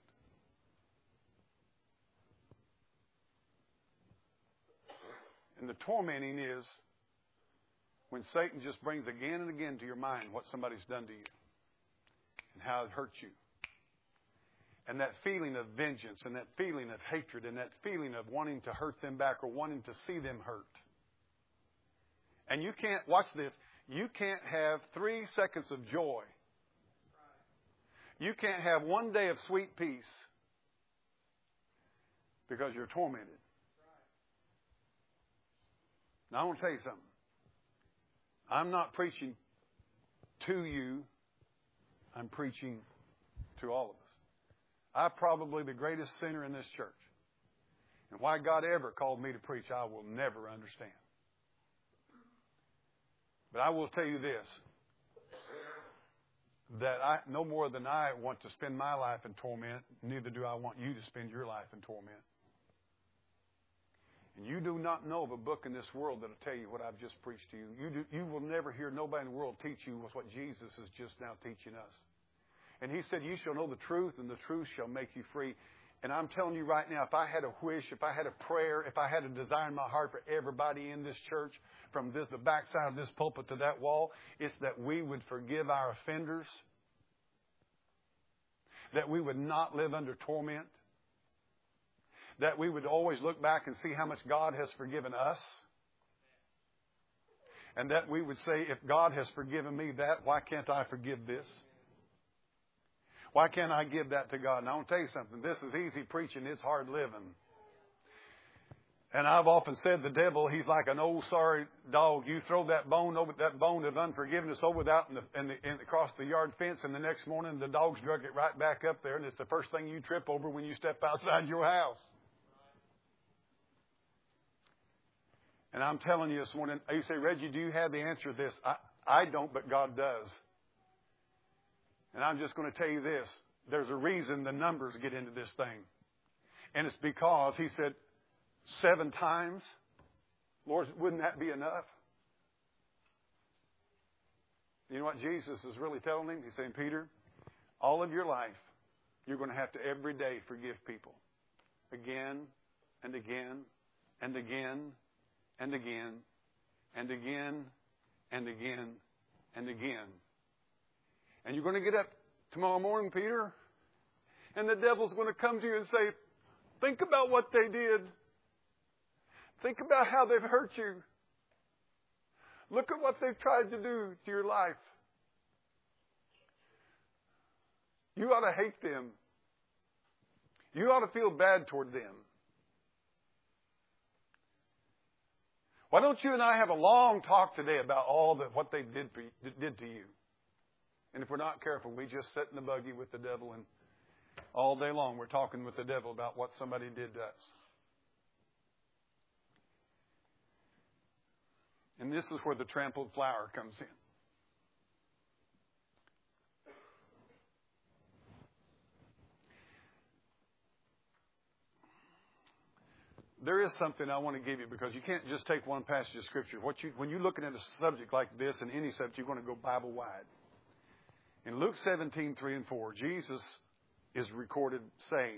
Speaker 1: And the tormenting is when Satan just brings again and again to your mind what somebody's done to you and how it hurt you. And that feeling of vengeance and that feeling of hatred and that feeling of wanting to hurt them back or wanting to see them hurt. And you can't, watch this, you can't have three seconds of joy. You can't have one day of sweet peace because you're tormented. Now, I want to tell you something. I'm not preaching to you. I'm preaching to all of us. I'm probably the greatest sinner in this church. And why God ever called me to preach, I will never understand. But I will tell you this, that I, no more than I want to spend my life in torment, neither do I want you to spend your life in torment. And you do not know of a book in this world that will tell you what I've just preached to you. You, do, you will never hear nobody in the world teach you what Jesus is just now teaching us. And he said, you shall know the truth, and the truth shall make you free. And I'm telling you right now, if I had a wish, if I had a prayer, if I had a desire in my heart for everybody in this church, from this, the backside of this pulpit to that wall, it's that we would forgive our offenders, that we would not live under torment, that we would always look back and see how much God has forgiven us, and that we would say, if God has forgiven me that, why can't I forgive this? Why can't I give that to God? And I want to tell you something. This is easy preaching. It's hard living. And I've often said the devil, he's like an old sorry dog. You throw that bone over that bone of unforgiveness over that in the, in the, in, across the yard fence, and the next morning the dog's drug it right back up there, and it's the first thing you trip over when you step outside your house. And I'm telling you this morning, you say, Reggie, do you have the answer to this? I, I don't, but God does. And I'm just going to tell you this. There's a reason the numbers get into this thing. And it's because he said seven times. Lord, wouldn't that be enough? You know what Jesus is really telling him? He's saying, Peter, all of your life, you're going to have to every day forgive people. Again and again and again and again and again and again and again. And you're going to get up tomorrow morning, Peter, and the devil's going to come to you and say, think about what they did. Think about how they've hurt you. Look at what they've tried to do to your life. You ought to hate them. You ought to feel bad toward them. Why don't you and I have a long talk today about all that what they did, for, did to you? And if we're not careful, we just sit in the buggy with the devil, and all day long we're talking with the devil about what somebody did to us. And this is where the trampled flower comes in. There is something I want to give you, because you can't just take one passage of Scripture. What you, when you're looking at a subject like this, and any subject, you're going to go Bible-wide. In Luke seventeen, three and four, Jesus is recorded saying,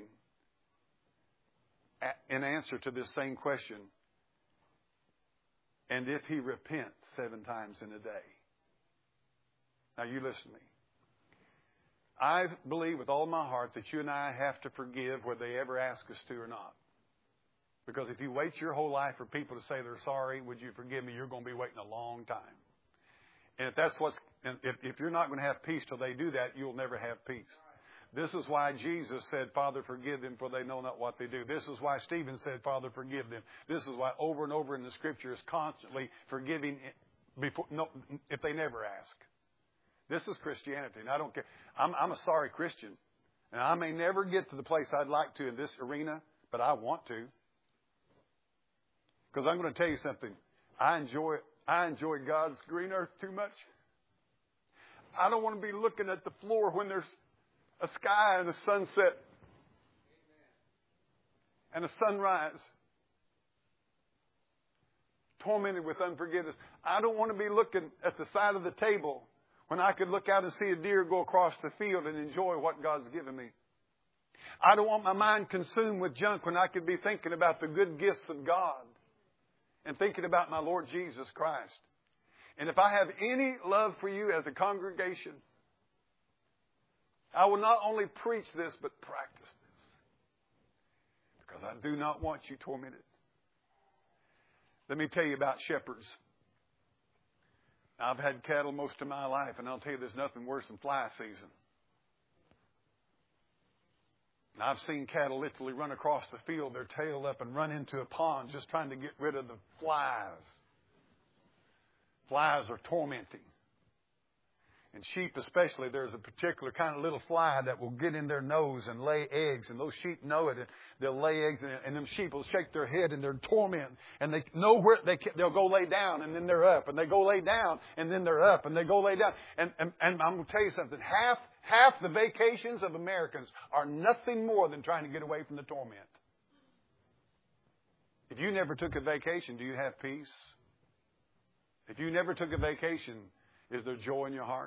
Speaker 1: in answer to this same question, and if he repent seven times in a day. Now you listen to me. I believe with all my heart that you and I have to forgive whether they ever ask us to or not. Because if you wait your whole life for people to say they're sorry, would you forgive me, you're going to be waiting a long time. And if that's what's, if, if you're not going to have peace till they do that, you'll never have peace. This is why Jesus said, Father, forgive them, for they know not what they do. This is why Stephen said, Father, forgive them. This is why over and over in the Scripture is constantly forgiving before, no, if they never ask. This is Christianity, and I don't care. I'm, I'm a sorry Christian, and I may never get to the place I'd like to in this arena, but I want to. Because I'm going to tell you something. I enjoy I enjoy God's green earth too much. I don't want to be looking at the floor when there's a sky and a sunset and a sunrise, tormented with unforgiveness. I don't want to be looking at the side of the table when I could look out and see a deer go across the field and enjoy what God's given me. I don't want my mind consumed with junk when I could be thinking about the good gifts of God and thinking about my Lord Jesus Christ. And if I have any love for you as a congregation, I will not only preach this, but practice this. Because I do not want you tormented. Let me tell you about shepherds. I've had cattle most of my life, and I'll tell you there's nothing worse than fly season. I've seen cattle literally run across the field, their tail up, and run into a pond just trying to get rid of the flies. Flies are tormenting. And sheep especially, there's a particular kind of little fly that will get in their nose and lay eggs. And those sheep know it. And they'll lay eggs, and, and them sheep will shake their head in their torment. And they know where they can, they'll go lay down, and then they're up. And they go lay down, and then they're up. And they go lay down. And, and, and I'm going to tell you something. Half, half the vacations of Americans are nothing more than trying to get away from the torment. If you never took a vacation, do you have peace? If you never took a vacation, is there joy in your heart?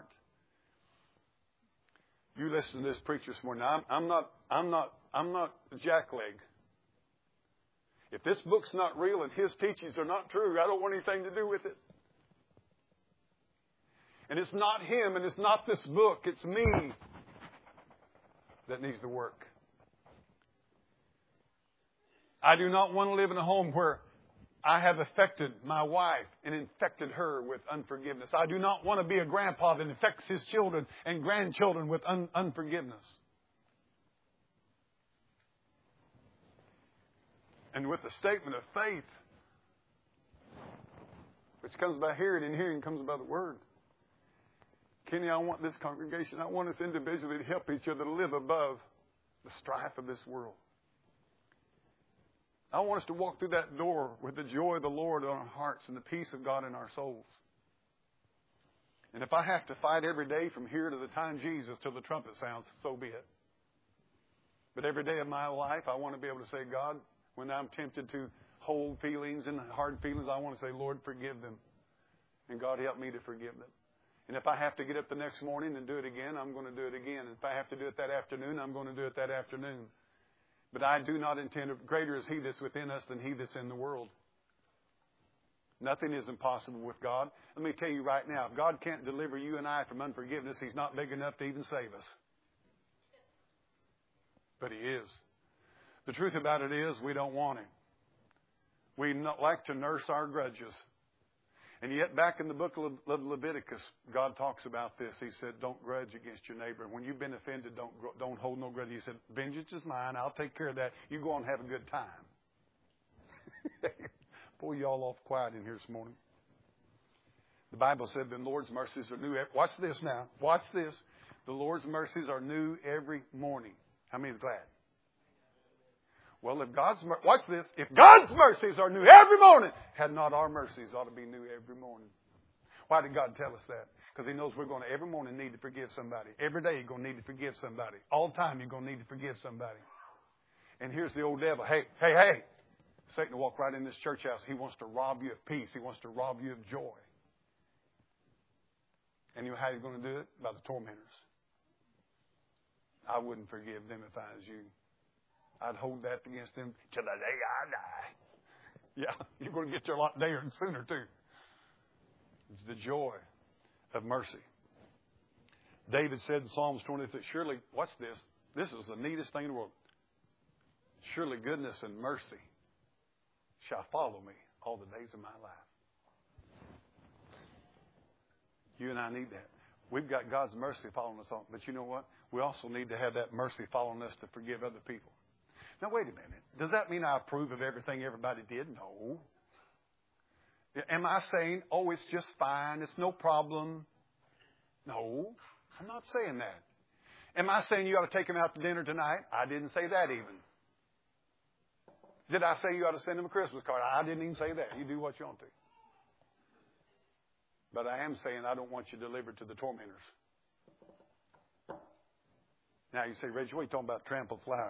Speaker 1: You listen to this preacher this morning. I'm, I'm not. I'm not. I'm not a jackleg. If this book's not real and his teachings are not true, I don't want anything to do with it. And it's not him, and it's not this book. It's me that needs the work. I do not want to live in a home where I have affected my wife and infected her with unforgiveness. I do not want to be a grandpa that infects his children and grandchildren with un- unforgiveness. And with the statement of faith, which comes by hearing, and hearing comes by the Word. Kenny, I want this congregation, I want us individually to help each other to live above the strife of this world. I want us to walk through that door with the joy of the Lord in our hearts and the peace of God in our souls. And if I have to fight every day from here to the time Jesus till the trumpet sounds, so be it. But every day of my life, I want to be able to say, God, when I'm tempted to hold feelings and hard feelings, I want to say, Lord, forgive them. And God, help me to forgive them. And if I have to get up the next morning and do it again, I'm going to do it again. And if I have to do it that afternoon, I'm going to do it that afternoon. But I do not intend, greater is He that's within us than he that's in the world. Nothing is impossible with God. Let me tell you right now, if God can't deliver you and I from unforgiveness, He's not big enough to even save us. But He is. The truth about it is we don't want Him. We not like to nurse our grudges. And yet back in the book of Leviticus, God talks about this. He said, don't grudge against your neighbor. When you've been offended, don't don't hold no grudge. He said, vengeance is mine. I'll take care of that. You go on and have a good time. Pull you all off quiet in here this morning. The Bible said the Lord's mercies are new. Watch this now. Watch this. The Lord's mercies are new every morning. How many are glad? Well, if God's mer- watch this. If God's mercies are new every morning, had not our mercies ought to be new every morning. Why did God tell us that? Because He knows we're going to every morning need to forgive somebody. Every day you're going to need to forgive somebody. All the time you're going to need to forgive somebody. And here's the old devil. Hey, hey, hey. Satan will walk right in this church house. He wants to rob you of peace. He wants to rob you of joy. And you know how he's going to do it? By the tormentors. I wouldn't forgive them if I was you. I'd hold that against them till the day I die. Yeah, you're going to get your lot there sooner too. It's the joy of mercy. David said in Psalms twenty-three, surely, what's this? This is the neatest thing in the world. Surely goodness and mercy shall follow me all the days of my life. You and I need that. We've got God's mercy following us on. But you know what? We also need to have that mercy following us to forgive other people. Now, wait a minute. Does that mean I approve of everything everybody did? No. Am I saying, oh, it's just fine, it's no problem? No, I'm not saying that. Am I saying you ought to take them out to dinner tonight? I didn't say that even. Did I say you ought to send them a Christmas card? I didn't even say that. You do what you want to. But I am saying I don't want you delivered to the tormentors. Now you say, Reggie, what are you talking about trampled flower?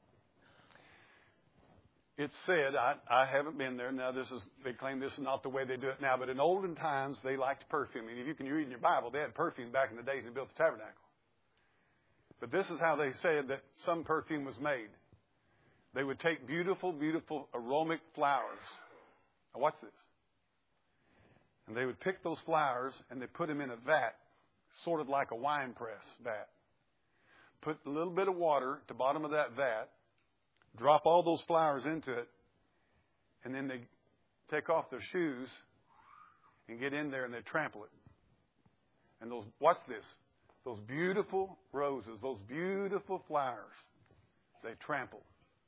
Speaker 1: It's said, I, I haven't been there. Now this is, they claim this is not the way they do it now, but in olden times they liked perfume. And if you can read in your Bible, they had perfume back in the days they built the tabernacle. But this is how they said that some perfume was made. They would take beautiful, beautiful aromatic flowers. Now watch this. And they would pick those flowers and they put them in a vat, sort of like a wine press vat. Put a little bit of water at the bottom of that vat, drop all those flowers into it, and then they take off their shoes and get in there and they trample it. And those, watch this, those beautiful roses, those beautiful flowers, they trample.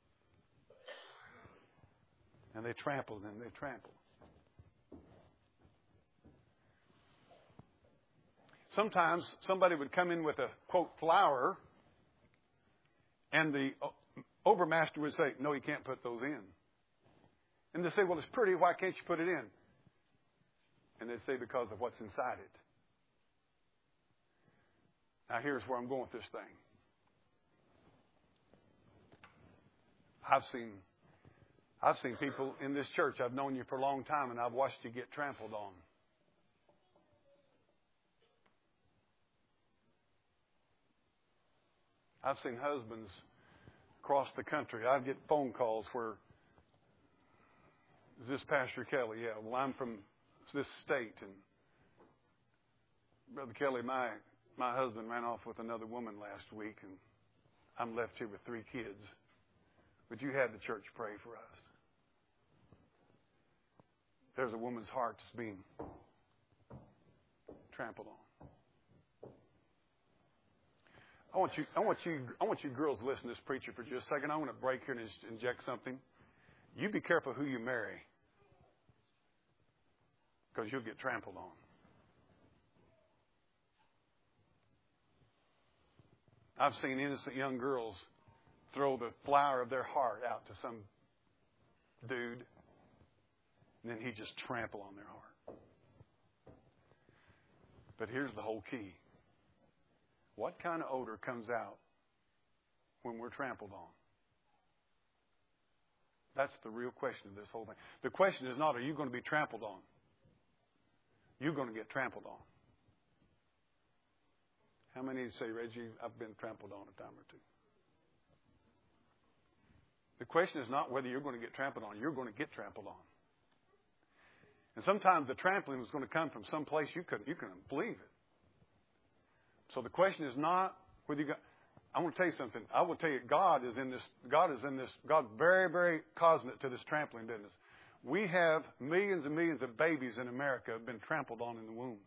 Speaker 1: And they trample and they trample. Sometimes somebody would come in with a, quote, flower, and the overmaster would say, no, you can't put those in. And they say, well, it's pretty. Why can't you put it in? And they say, because of what's inside it. Now, here's where I'm going with this thing. I've seen, I've seen people in this church. I've known you for a long time, and I've watched you get trampled on. I've seen husbands across the country. I get phone calls where, is this Pastor Kelly? Yeah, well, I'm from this state. And Brother Kelly, my, my husband ran off with another woman last week, and I'm left here with three kids. Would you have the church pray for us? There's a woman's heart that's being trampled on. I want you, I want you, I want you girls to listen to this preacher for just a second. I want to break here and just inject something. You be careful who you marry, because you'll get trampled on. I've seen innocent young girls throw the flower of their heart out to some dude, and then he just trample on their heart. But here's the whole key. What kind of odor comes out when we're trampled on? That's the real question of this whole thing. The question is not, are you going to be trampled on? You're going to get trampled on. How many say, Reggie, I've been trampled on a time or two? The question is not whether you're going to get trampled on. You're going to get trampled on. And sometimes the trampling is going to come from some place you couldn't, you couldn't believe it. So the question is not whether you got, I want to tell you something. I will tell you, God is in this, God is in this, God's very, very cognizant to this trampling business. We have millions and millions of babies in America have been trampled on in the womb.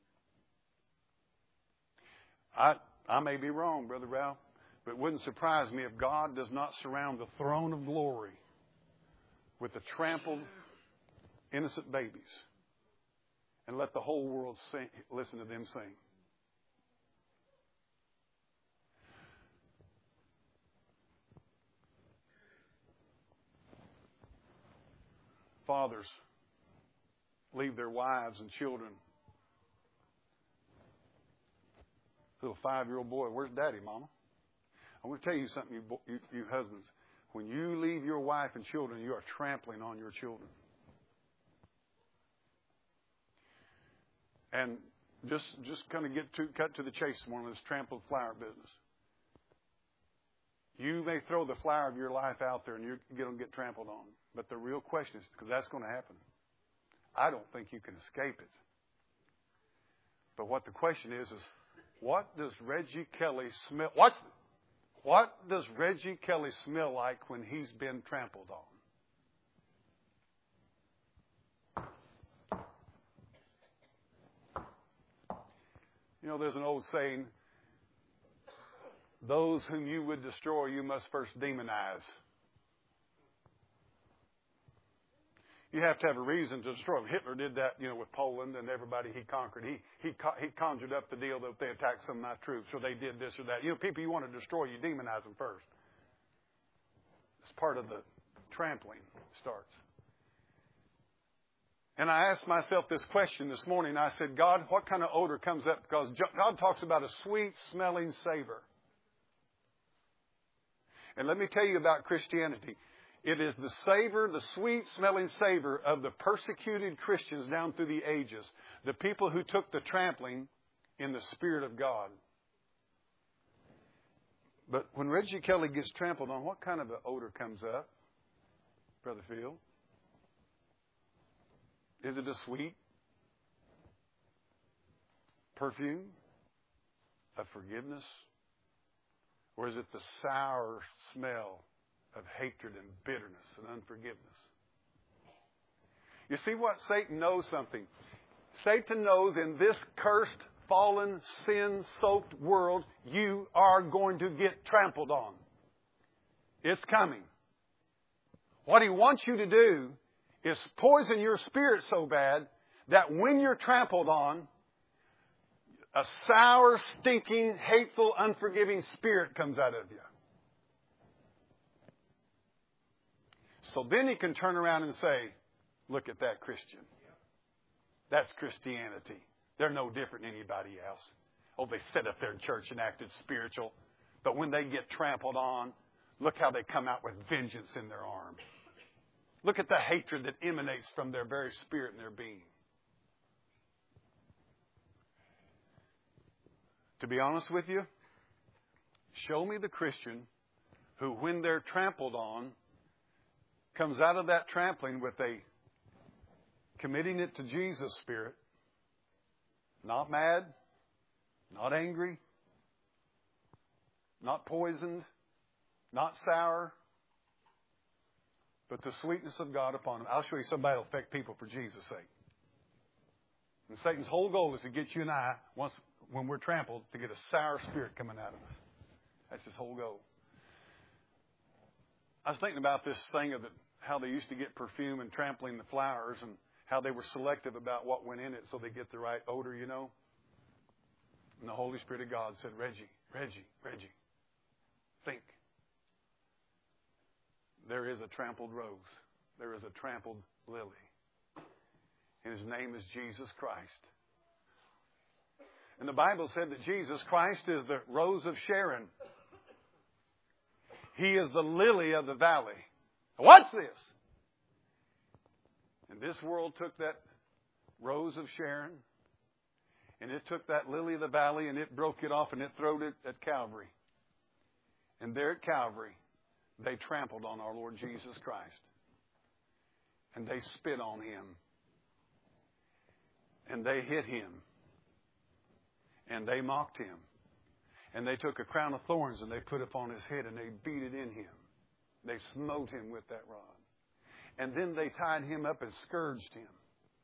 Speaker 1: I, I may be wrong, Brother Ralph, but it wouldn't surprise me if God does not surround the throne of glory with the trampled, innocent babies and let the whole world sing, listen to them sing. Fathers leave their wives and children. Little five-year-old boy, where's Daddy, Mama? I want to tell you something, you, you, you husbands. When you leave your wife and children, you are trampling on your children. And just just kind of get to cut to the chase one of this trampled flower business. You may throw the flower of your life out there and you're going to get trampled on. But the real question is, because that's going to happen, I don't think you can escape it. But what the question is, is what does Reggie Kelly smell? What, what does Reggie Kelly smell like when he's been trampled on? You know, there's an old saying, those whom you would destroy, you must first demonize. You have to have a reason to destroy them. Hitler did that, you know, with Poland and everybody he conquered. He he he conjured up the deal that they attacked some of my troops, or they did this or that. You know, people you want to destroy, you demonize them first. It's part of the trampling starts. And I asked myself this question this morning. I said, God, what kind of odor comes up? Because God talks about a sweet-smelling savor. And let me tell you about Christianity. It is the savor, the sweet-smelling savor of the persecuted Christians down through the ages. The people who took the trampling in the Spirit of God. But when Reggie Kelly gets trampled on, what kind of an odor comes up, Brother Phil? Is it a sweet perfume of forgiveness? Or is it the sour smell of hatred and bitterness and unforgiveness? You see what? Satan knows something. Satan knows in this cursed, fallen, sin-soaked world, you are going to get trampled on. It's coming. What he wants you to do is poison your spirit so bad that when you're trampled on, a sour, stinking, hateful, unforgiving spirit comes out of you. So then he can turn around and say, look at that Christian. That's Christianity. They're no different than anybody else. Oh, they sit up there in church and acted spiritual. But when they get trampled on, look how they come out with vengeance in their arm. Look at the hatred that emanates from their very spirit and their being. To be honest with you, show me the Christian who, when they're trampled on, comes out of that trampling with a committing it to Jesus spirit. Not mad, not angry, not poisoned, not sour, but the sweetness of God upon them. I'll show you somebody who will affect people for Jesus' sake. And Satan's whole goal is to get you and I, once when we're trampled, to get a sour spirit coming out of us. That's his whole goal. I was thinking about this thing of it, how they used to get perfume and trampling the flowers, and how they were selective about what went in it so they get the right odor, you know. And the Holy Spirit of God said, Reggie, Reggie, Reggie, think. There is a trampled rose. There is a trampled lily. And his name is Jesus Christ. And the Bible said that Jesus Christ is the rose of Sharon. He is the lily of the valley. What's this? And this world took that rose of Sharon, and it took that lily of the valley, and it broke it off, and it threw it at Calvary. And there at Calvary, they trampled on our Lord Jesus Christ. And they spit on him. And they hit him. And they mocked him. And they took a crown of thorns and they put it upon his head and they beat it in him. They smote him with that rod. And then they tied him up and scourged him.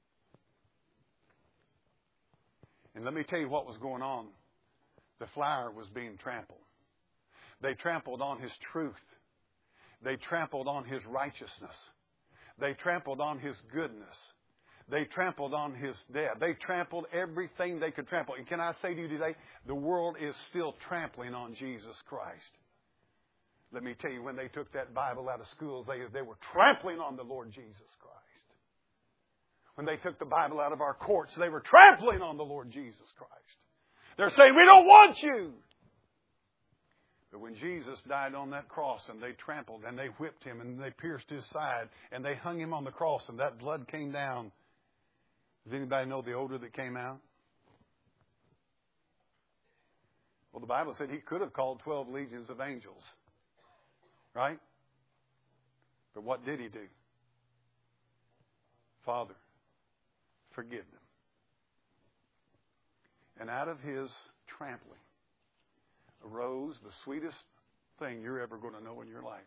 Speaker 1: And let me tell you what was going on. The flower was being trampled. They trampled on his truth. They trampled on his righteousness. They trampled on his goodness. They trampled on his death. They trampled everything they could trample. And can I say to you today, the world is still trampling on Jesus Christ. Let me tell you, when they took that Bible out of schools, they, they were trampling on the Lord Jesus Christ. When they took the Bible out of our courts, they were trampling on the Lord Jesus Christ. They're saying, we don't want you. But when Jesus died on that cross and they trampled and they whipped him and they pierced his side and they hung him on the cross and that blood came down. Does anybody know the odor that came out? Well, the Bible said he could have called twelve legions of angels. Right? But what did he do? Father, forgive them. And out of his trampling arose the sweetest thing you're ever going to know in your life.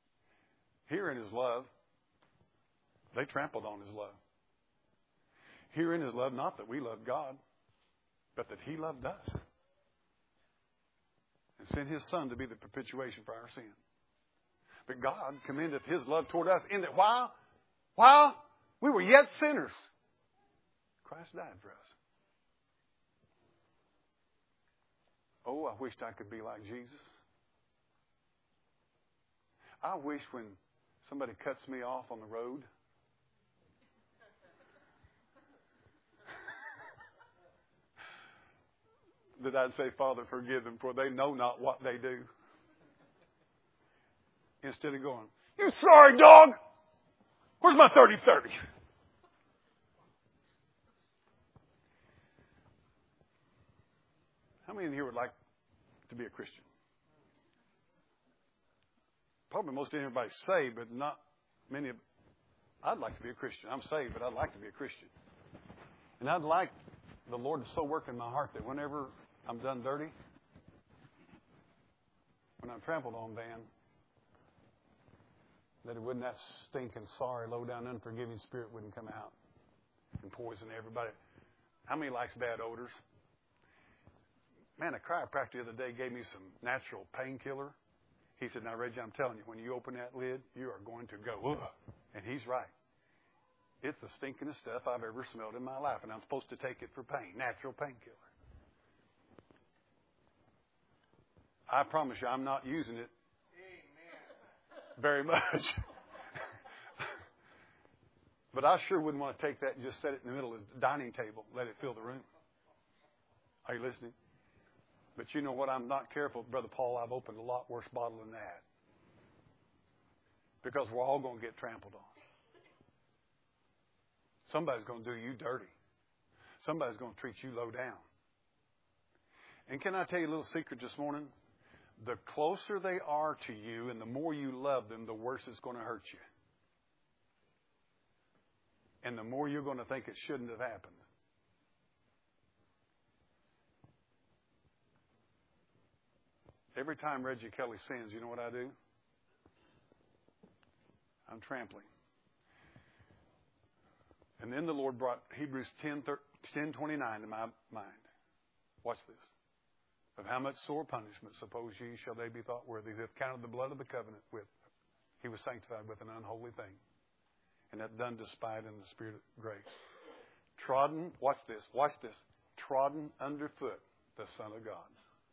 Speaker 1: Here in his love, they trampled on his love. Herein is love, not that we love God, but that He loved us and sent His Son to be the propitiation for our sin. But God commendeth His love toward us in that while, while we were yet sinners, Christ died for us. Oh, I wished I could be like Jesus. I wish when somebody cuts me off on the road, that I'd say, Father, forgive them, for they know not what they do. Instead of going, you sorry dog! Where's my thirty thirty? How many in here would like to be a Christian? Probably most everybody saved, but not many. I'd like to be a Christian. I'm saved, but I'd like to be a Christian. And I'd like the Lord to so work in my heart that whenever I'm done dirty, when I'm trampled on, Dan, that it wouldn't, that stinking, sorry, low down, unforgiving spirit wouldn't come out and poison everybody. How many likes bad odors? Man, a chiropractor the other day gave me some natural painkiller. He said, now, Reggie, I'm telling you, when you open that lid, you are going to go, ugh. And he's right. It's the stinkingest stuff I've ever smelled in my life, and I'm supposed to take it for pain, natural painkiller. I promise you, I'm not using it very much. But I sure wouldn't want to take that and just set it in the middle of the dining table, let it fill the room. Are you listening? But you know what? I'm not careful, Brother Paul. I've opened a lot worse bottle than that. Because we're all going to get trampled on. Somebody's going to do you dirty. Somebody's going to treat you low down. And can I tell you a little secret this morning? The closer they are to you and the more you love them, the worse it's going to hurt you. And the more you're going to think it shouldn't have happened. Every time Reggie Kelly sins, you know what I do? I'm trampling. And then the Lord brought Hebrews ten twenty-nine to my mind. Watch this. Of how much sore punishment, suppose ye, shall they be thought worthy, who have counted the blood of the covenant with. He was sanctified with an unholy thing. And that done despite in the spirit of grace. Trodden, watch this, watch this. Trodden underfoot the Son of God.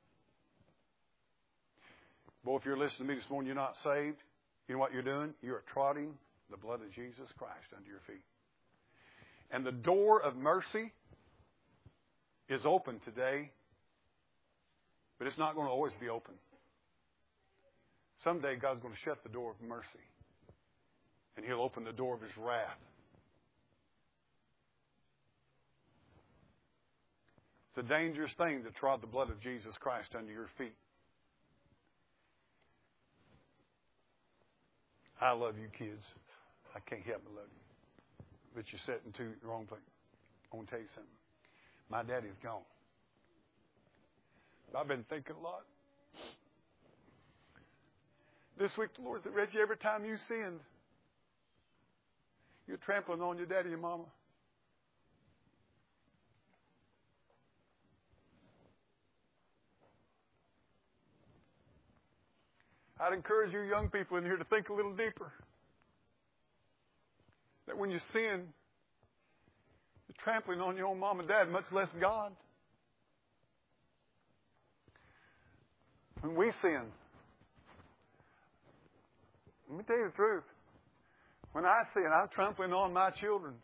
Speaker 1: Boy, if you're listening to me this morning, you're not saved. You know what you're doing? You are trotting the blood of Jesus Christ under your feet. And the door of mercy is open today, but it's not going to always be open. Someday God's going to shut the door of mercy, and He'll open the door of His wrath. It's a dangerous thing to trod the blood of Jesus Christ under your feet. I love you kids. I can't help but love you. But you're sitting to the wrong place. I want to tell you something. My daddy's gone. I've been thinking a lot. This week the Lord said, Reggie, every time you sinned, you're trampling on your daddy and mama. I'd encourage you young people in here to think a little deeper. That when you sin, you're trampling on your own mom and dad, much less God. When we sin, let me tell you the truth. When I sin, I'm trampling on my children.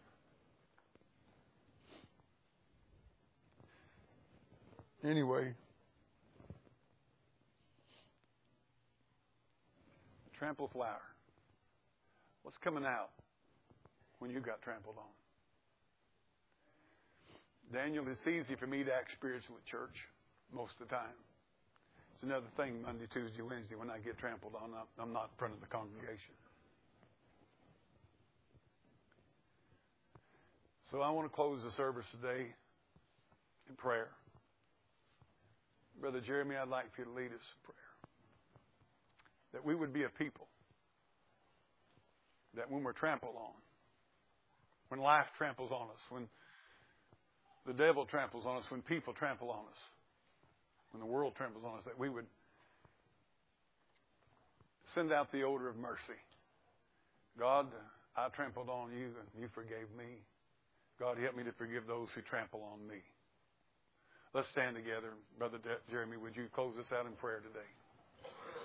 Speaker 1: Anyway. Trample flower. What's coming out when you got trampled on? Daniel, it's easy for me to act spiritual at church most of the time. It's another thing Monday, Tuesday, Wednesday when I get trampled on. I'm not in front of the congregation. So I want to close the service today in prayer. Brother Jeremy, I'd like for you to lead us in prayer. That we would be a people that when we're trampled on, when life tramples on us, when the devil tramples on us, when people trample on us, when the world tramples on us, that we would send out the odor of mercy. God, I trampled on you and you forgave me. God, help me to forgive those who trample on me. Let's stand together. Brother Jeremy, would you close us out in prayer today?